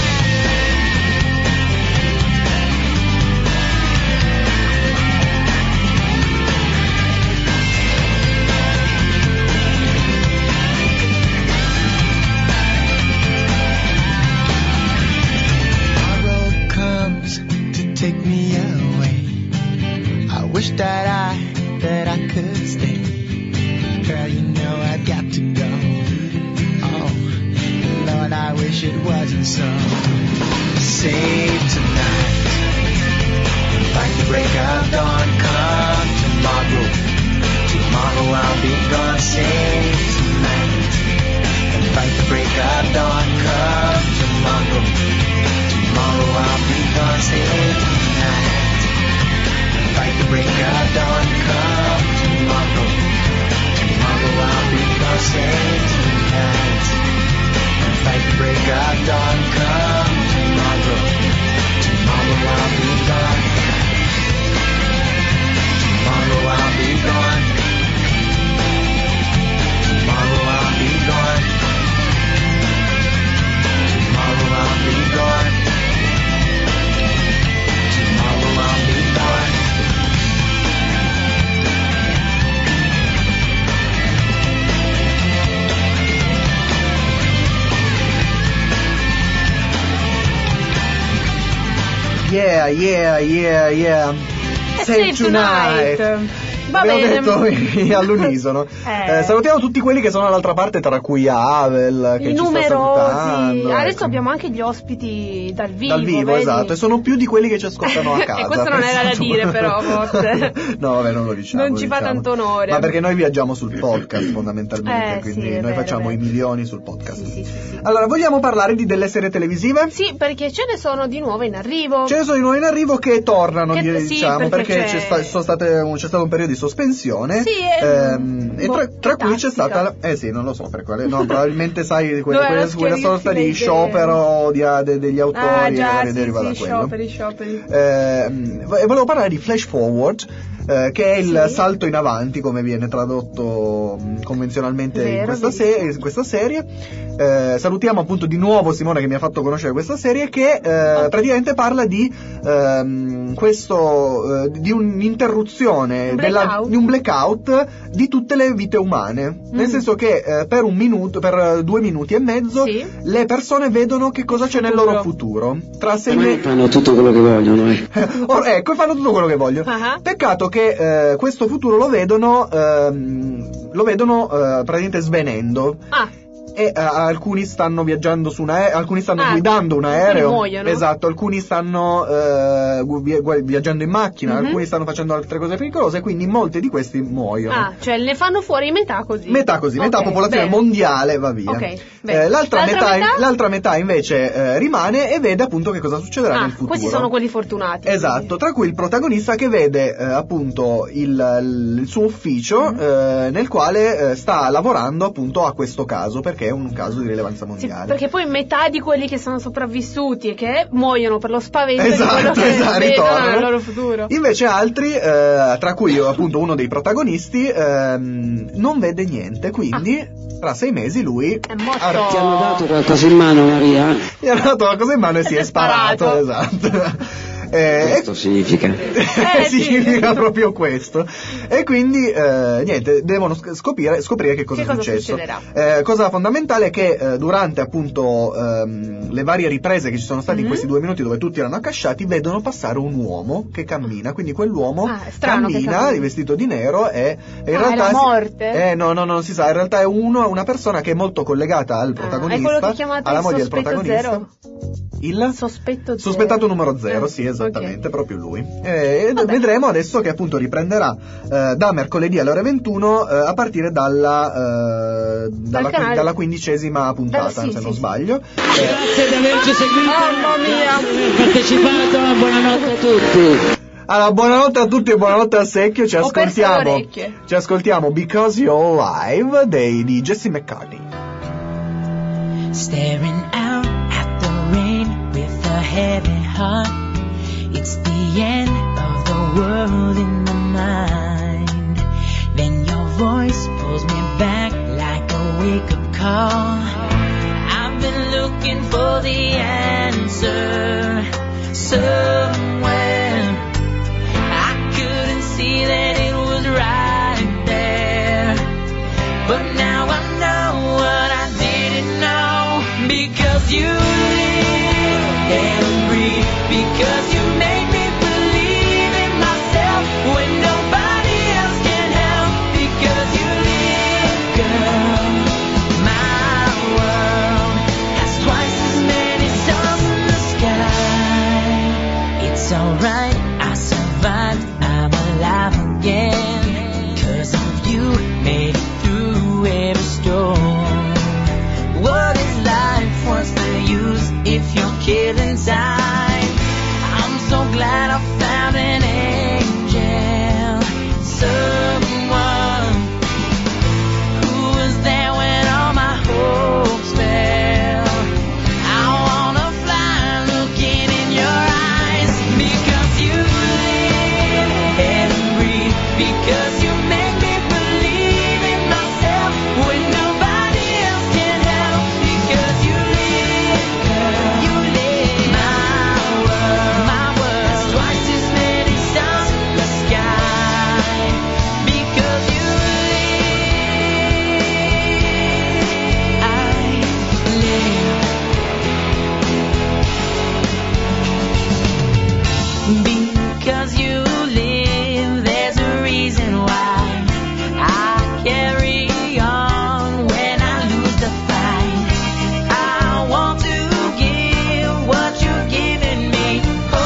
Take me away. I wish that I could stay. Girl, you know I've got to go. Oh, Lord, I wish it wasn't so. Save tonight, fight the break of dawn. Come tomorrow, tomorrow I'll be gone. Save tonight, and fight the break of dawn. Come tomorrow, tomorrow I'll be gone. Save tonight, fight the break of dawn. Come tomorrow, tomorrow I'll be gone. Save tonight, fight the break of dawn. Come tomorrow, tomorrow I'll be gone. Tomorrow I'll be gone. Tomorrow I'll be gone. Tomorrow I'll be gone. Tomorrow I'll be gone.
Yeah, yeah, yeah, yeah.
Save tonight. Va
Abbiamo
bene.
detto all'unisono. Salutiamo tutti quelli che sono dall'altra parte, tra cui Avel, che
I
ci
numerosi.
sta salutando.
Adesso
ecco.
abbiamo anche gli ospiti dal vivo.
Dal vivo,
vedi?
esatto, e sono più di quelli che ci ascoltano a casa.
E questo non era da dire, però, forse.
No, vabbè, non lo diciamo.
Non ci fa tanto onore.
Ma perché noi viaggiamo sul podcast, fondamentalmente, quindi
sì, è
noi
vero,
facciamo
è
i
vero.
milioni sul podcast.
Sì.
Allora, vogliamo parlare di delle serie televisive?
Sì, perché ce ne sono di nuove in arrivo.
Ce ne sono di nuovo in arrivo che tornano,
Che- sì,
diciamo,
perché
perché c'è stato un periodo di sospensione.
Sì,
e tra cui c'è stata sì, non lo so per quale, no, probabilmente sai quella sorta di sciopero degli autori che deriva da quello.
Scioperi.
E volevo parlare di Flash Forward, che è il salto in avanti, come viene tradotto convenzionalmente in questa serie. Salutiamo appunto di nuovo Simone, che mi ha fatto conoscere questa serie, che praticamente parla di di un'interruzione, di un blackout di tutte le vite umane, nel senso che per 2 minuti e mezzo le persone vedono che cosa c'è nel loro futuro. Tra 6 mesi
fanno tutto quello che vogliono.
Ecco, fanno tutto quello che vogliono. Peccato che questo futuro lo vedono praticamente svenendo. E alcuni stanno viaggiando su alcuni stanno guidando un aereo.
Muoiono.
Esatto, alcuni stanno viaggiando in macchina, alcuni stanno facendo altre cose pericolose, quindi molti di questi muoiono.
Cioè ne fanno fuori metà così.
Metà popolazione mondiale va via. L'altra metà invece rimane e vede appunto che cosa succederà nel futuro.
Questi sono quelli fortunati.
Esatto, tra cui il protagonista che vede appunto il suo ufficio nel quale sta lavorando appunto a questo caso, perché è un caso di rilevanza mondiale.
Perché poi metà di quelli che sono sopravvissuti e che muoiono per lo spavento di quello che vedono
ritornano.
nel loro futuro.
Invece altri, tra cui appunto uno dei protagonisti, non vede niente, quindi tra 6 mesi lui
è morto.
Ti hanno dato qualcosa in mano, Maria?
Gli hanno dato qualcosa in mano e si è sparato. Esatto.
Questo significa
significa proprio questo. E quindi niente, devono scoprire che cosa è successo. Cosa fondamentale è che durante appunto le varie riprese che ci sono state in questi 2 minuti, dove tutti erano accasciati, vedono passare un uomo che cammina. Quindi quell'uomo cammina vestito di nero e in realtà
è la morte?
no, non si sa. In realtà è una persona che è molto collegata al protagonista,
è quello che chiamate
alla moglie del
Sospetto
protagonista.
Zero?
Il sospettato numero 0, sì, esattamente, proprio lui. Vedremo adesso che appunto riprenderà da mercoledì alle ore 21 a partire dalla 15ª puntata, se non sbaglio.
Grazie di averci seguito,
mamma mia,
di aver partecipato, buonanotte a tutti.
Allora, buonanotte a tutti e buonanotte al secchio, ci ascoltiamo Because You're Alive di Jesse McCartney.
Staring out at the rain with a heavy heart. It's the end of the world in my mind. Then your voice pulls me back like a wake-up call. I've been looking for the answer somewhere. I couldn't see that it was right there, but now I know what I didn't know. Because you live and breathe, because you made me believe in myself when nobody else can help. Because you live, girl, my world has twice as many stars in the sky. It's alright, I survived, I'm alive again. 'Cause of you, made it through every storm. What is life? What's the use if you're killing time? I'm so glad I found an angel, someone who was there when all my hopes fell. I wanna fly looking in your eyes, because you live and breathe, because you make me believe in myself when nobody else can help. Because you live, girl, you live, my world has twice as many stars in the sky. Because you live, I live. Because you live, there's a reason why I carry on when I lose the fight. I want to give what you're giving me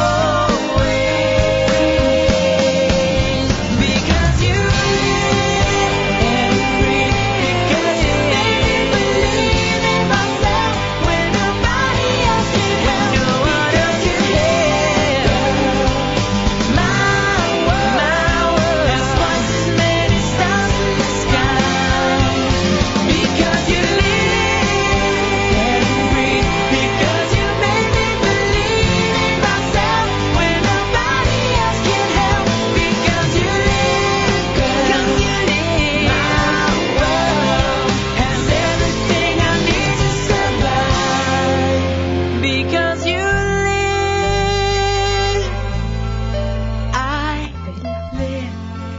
always. Because you live and breathe, because you make me believe in myself when nobody else can help. No one else can help. My world has twice as many stars in the sky. Because you live and breathe, because you make me believe in myself when nobody else can help. Because you live, girl, my world has everything I need to survive. Because you live, I live.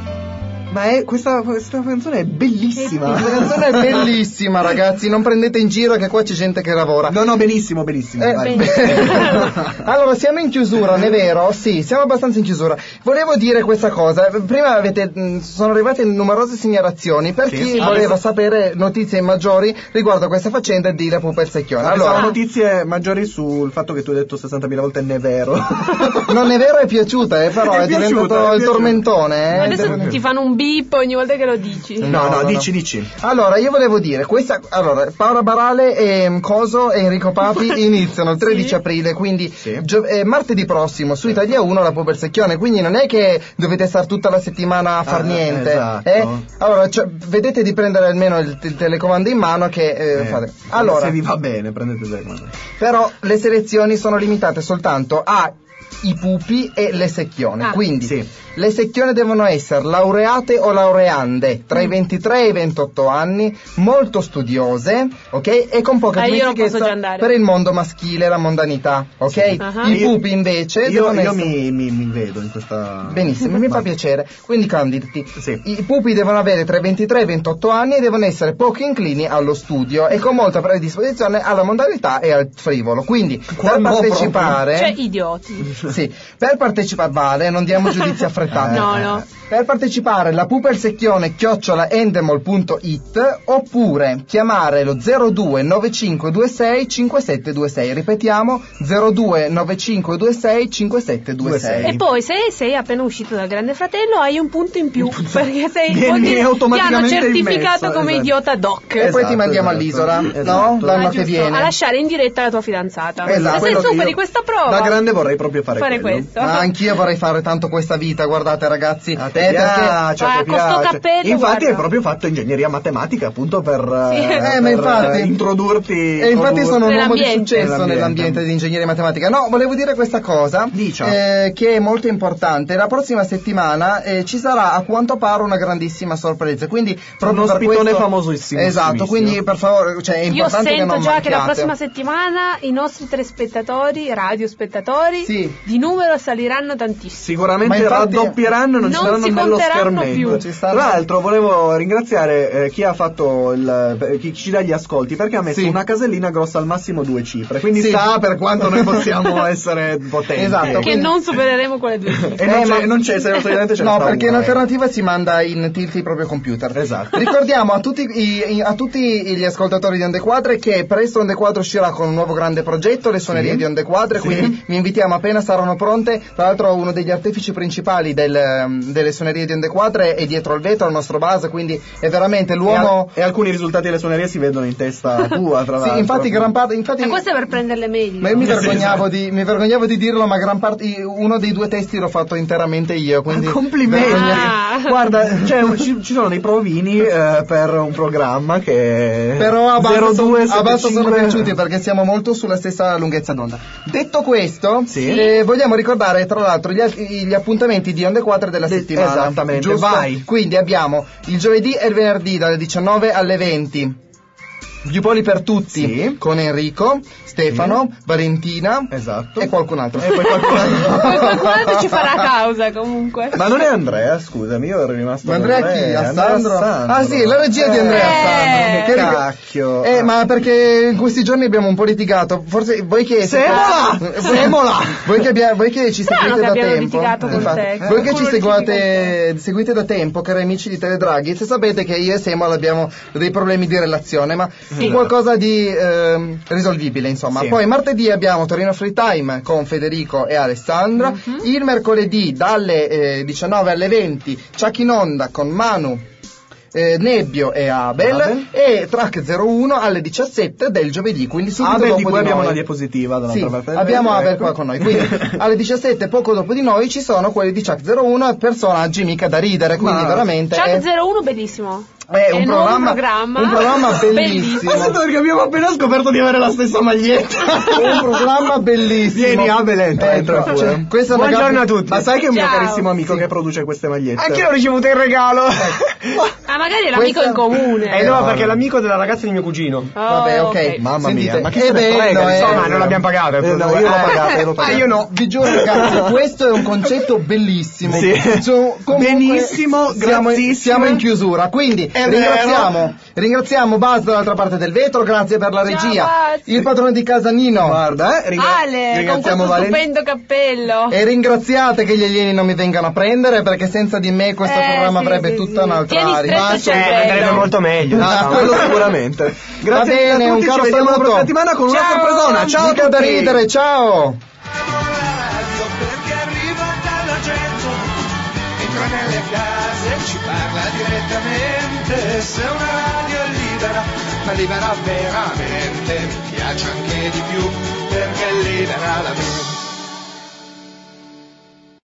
Ma questa canzone è bellissima.
Questa canzone è bellissima, ragazzi, non prendete in giro che qua c'è gente che lavora.
No, benissimo. Vai.
Allora, siamo in chiusura, non è vero? Sì, siamo abbastanza in chiusura. Volevo dire questa cosa. Prima sono arrivate numerose segnalazioni per chi voleva sapere notizie maggiori riguardo a questa faccenda di La Pupa e il Secchione.
Allora, notizie maggiori sul fatto che tu hai detto 60.000 volte non è vero.
Non è vero, è piaciuta, però è diventato il tormentone.
Adesso ti fanno un bip ogni volta che lo dici.
No, dici.
Allora, io volevo dire, Paola Barale e Coso e Enrico Papi iniziano il 13 aprile, quindi martedì prossimo su Italia 1 La Pupa e il Secchione, quindi non è che dovete stare tutta la settimana a far niente.
Esatto.
Allora, vedete di prendere almeno il telecomando in mano che fate. Allora,
se vi va bene, prendete il telecomando.
Però le selezioni sono limitate soltanto a i pupi e le secchione, quindi le secchione devono essere laureate o laureande tra i 23 e i 28 anni, molto studiose, ok? E con poca dimestichezza per il mondo maschile, la mondanità, ok? I pupi invece
io mi vedo in questa.
Benissimo, mi fa piacere, quindi candidati. I pupi devono avere tra i 23 e i 28 anni e devono essere poco inclini allo studio e con molta predisposizione alla mondanità e al frivolo, quindi per partecipare
cioè idioti.
Sì, per partecipare, non diamo giudizi affrettati. aspettate.
No.
Per partecipare la pupelsecchione @endemol.it oppure chiamare lo 02 9526 5726. Ripetiamo 02 9526 5726.
E poi se sei appena uscito dal Grande Fratello hai un punto in più perché
Vieni automaticamente
ti hanno certificato
immesso,
come
esatto.
idiota doc.
E poi ti mandiamo all'isola, no? L'anno che
Giusto,
viene.
a lasciare in diretta la tua fidanzata.
Esatto,
Se
quello che
superi
io
questa prova
da grande vorrei proprio fare quello.
questo.
Ma anch'io vorrei fare tanto questa vita, guardate ragazzi.
A te piace,
Ah, con sto cappello,
infatti
guarda.
hai proprio fatto ingegneria matematica appunto per,
Sì.
per
Ma infatti
introdurti.
E infatti sono un uomo di
Nell'ambiente.
successo nell'ambiente di ingegneria matematica. No, volevo dire questa cosa
Dicia.
che è molto importante. La prossima settimana ci sarà a quanto pare una grandissima sorpresa. Quindi proprio
Un
per
ospitone
questo,
famosissimo.
esatto, quindi per favore, cioè è
Io
importante che
sento
non
già
manchiate.
che la prossima settimana i nostri telespettatori, radiospettatori,
Sì.
di numero saliranno tantissimo.
Sicuramente
Ma infatti
raddoppieranno e non ci
non
saranno
si
nello
conteranno
schermetto.
più.
Ci sta-
Tra l'altro volevo ringraziare chi ha fatto chi ci dà gli ascolti, perché ha messo
Sì.
una casellina grossa al massimo 2 cifre, quindi
Sì.
sa per quanto noi possiamo essere potenti.
Esatto.
Che non supereremo quelle due cifre.
E non c'è, solitamente c'è
No,
sta
perché in
una,
alternativa si manda in tilt il proprio computer.
Esatto.
Ricordiamo a tutti gli ascoltatori di Onde Quadre che presto Onde Quadre uscirà con un nuovo grande progetto, le suonerie di Onde Quadre, quindi vi invitiamo appena saranno pronte. Tra l'altro uno degli artefici principali delle suonerie di Onde Quadre è dietro il vetro, al nostro base, quindi è veramente l'uomo...
E alcuni risultati delle suonerie si vedono in testa tua, tra l'altro.
Sì, infatti gran parte... Infatti,
Ma questo è per prendere meglio.
ma io mi vergognavo di dirlo, ma gran parte uno dei 2 testi l'ho fatto interamente io, quindi
Complimenti.
Ah.
Guarda, ci sono dei provini per un programma che
però a base
0275
sono piaciuti perché siamo molto sulla stessa lunghezza d'onda. Detto questo,
Sì.
vogliamo ricordare tra l'altro gli appuntamenti di Onde Quadre della settimana.
Esattamente,
giusto?
vai.
Quindi abbiamo il giovedì e il venerdì dalle 19 alle 20. Più poli per tutti,
Sì.
con Enrico, Stefano, Valentina
Esatto.
e qualcun altro.
E poi qualcun altro.
Qualcun altro ci farà causa comunque.
Ma non è Andrea, scusami, io ero rimasto.
Ma Andrea
con
chi?
Andrea
Assandro? Ah sì, la regia di Andrea Assandro.
Che cacchio.
Ma perché in questi giorni abbiamo un po' litigato. Forse voi che
Semola!
voi che ci
Strano
seguite
che
da
abbiano
tempo.
litigato con
infatti,
te.
voi che ci
Qualcuno
seguite da tempo, cari amici di Teledraghi, se sapete che io e Semola abbiamo dei problemi di relazione, ma qualcosa di risolvibile, insomma.
Sì.
Poi martedì abbiamo Torino Free Time con Federico e Alessandra. Il mercoledì dalle 19 alle 20 Chuck in Onda con Manu, Nebbio e Abel, e Track 01 alle 17 del giovedì, quindi subito
Abel,
dopo
di cui
noi.
abbiamo una diapositiva dall'altra
Sì,
parte del
abbiamo
vetro,
Abel
ecco.
qua con noi, quindi alle 17 poco dopo di noi ci sono quelli di Chuck 01, personaggi mica da ridere, quindi veramente
Chuck 01 bellissimo.
è un
nuovo
programma bellissimo.
Aspetta, perché abbiamo appena scoperto di avere la stessa maglietta.
È un programma bellissimo.
Vieni Abel, entra pure.
Cioè, questa è una
Buongiorno a tutti. Ma sai che è un mio
Ciao.
carissimo amico che produce queste magliette?
Anche io ho ricevuto in regalo.
Ah, magari è l'amico in comune.
No, perché è l'amico della ragazza di mio cugino.
Vabbè, ok.
Mamma
Sentite,
mia, ma chi
è
se ne
bello,
frega,
Insomma, non l'abbiamo pagato.
No, io l'ho pagato,
io no, vi giuro ragazzi, questo è un concetto bellissimo.
Sì.
Comunque,
Benissimo, grazie.
siamo in chiusura, quindi ringraziamo Buzz dall'altra parte del vetro, grazie per la regia.
Buzz.
Il padrone di casa Nino.
Guarda,
Ale, con
ringraziamo
questo stupendo cappello.
E ringraziate che gli alieni non mi vengano a prendere, perché senza di me questo programma
sì,
avrebbe
sì,
tutta
sì.
un'altra
Tieni
aria.
stretto il cervello.
Andrebbe molto meglio.
quello sicuramente. Grazie
Va bene,
a
un
tutti,
caro
ci vediamo la
saluto.
prossima settimana con una
Ciao.
sorpresona. Ciao a
Mica da
tutti.
ridere, ciao.
Perché arriva dalla gente, entra nelle case, ci parla direttamente. Se una radio è libera, ma libera veramente, mi piace anche di più, perché libera la mente.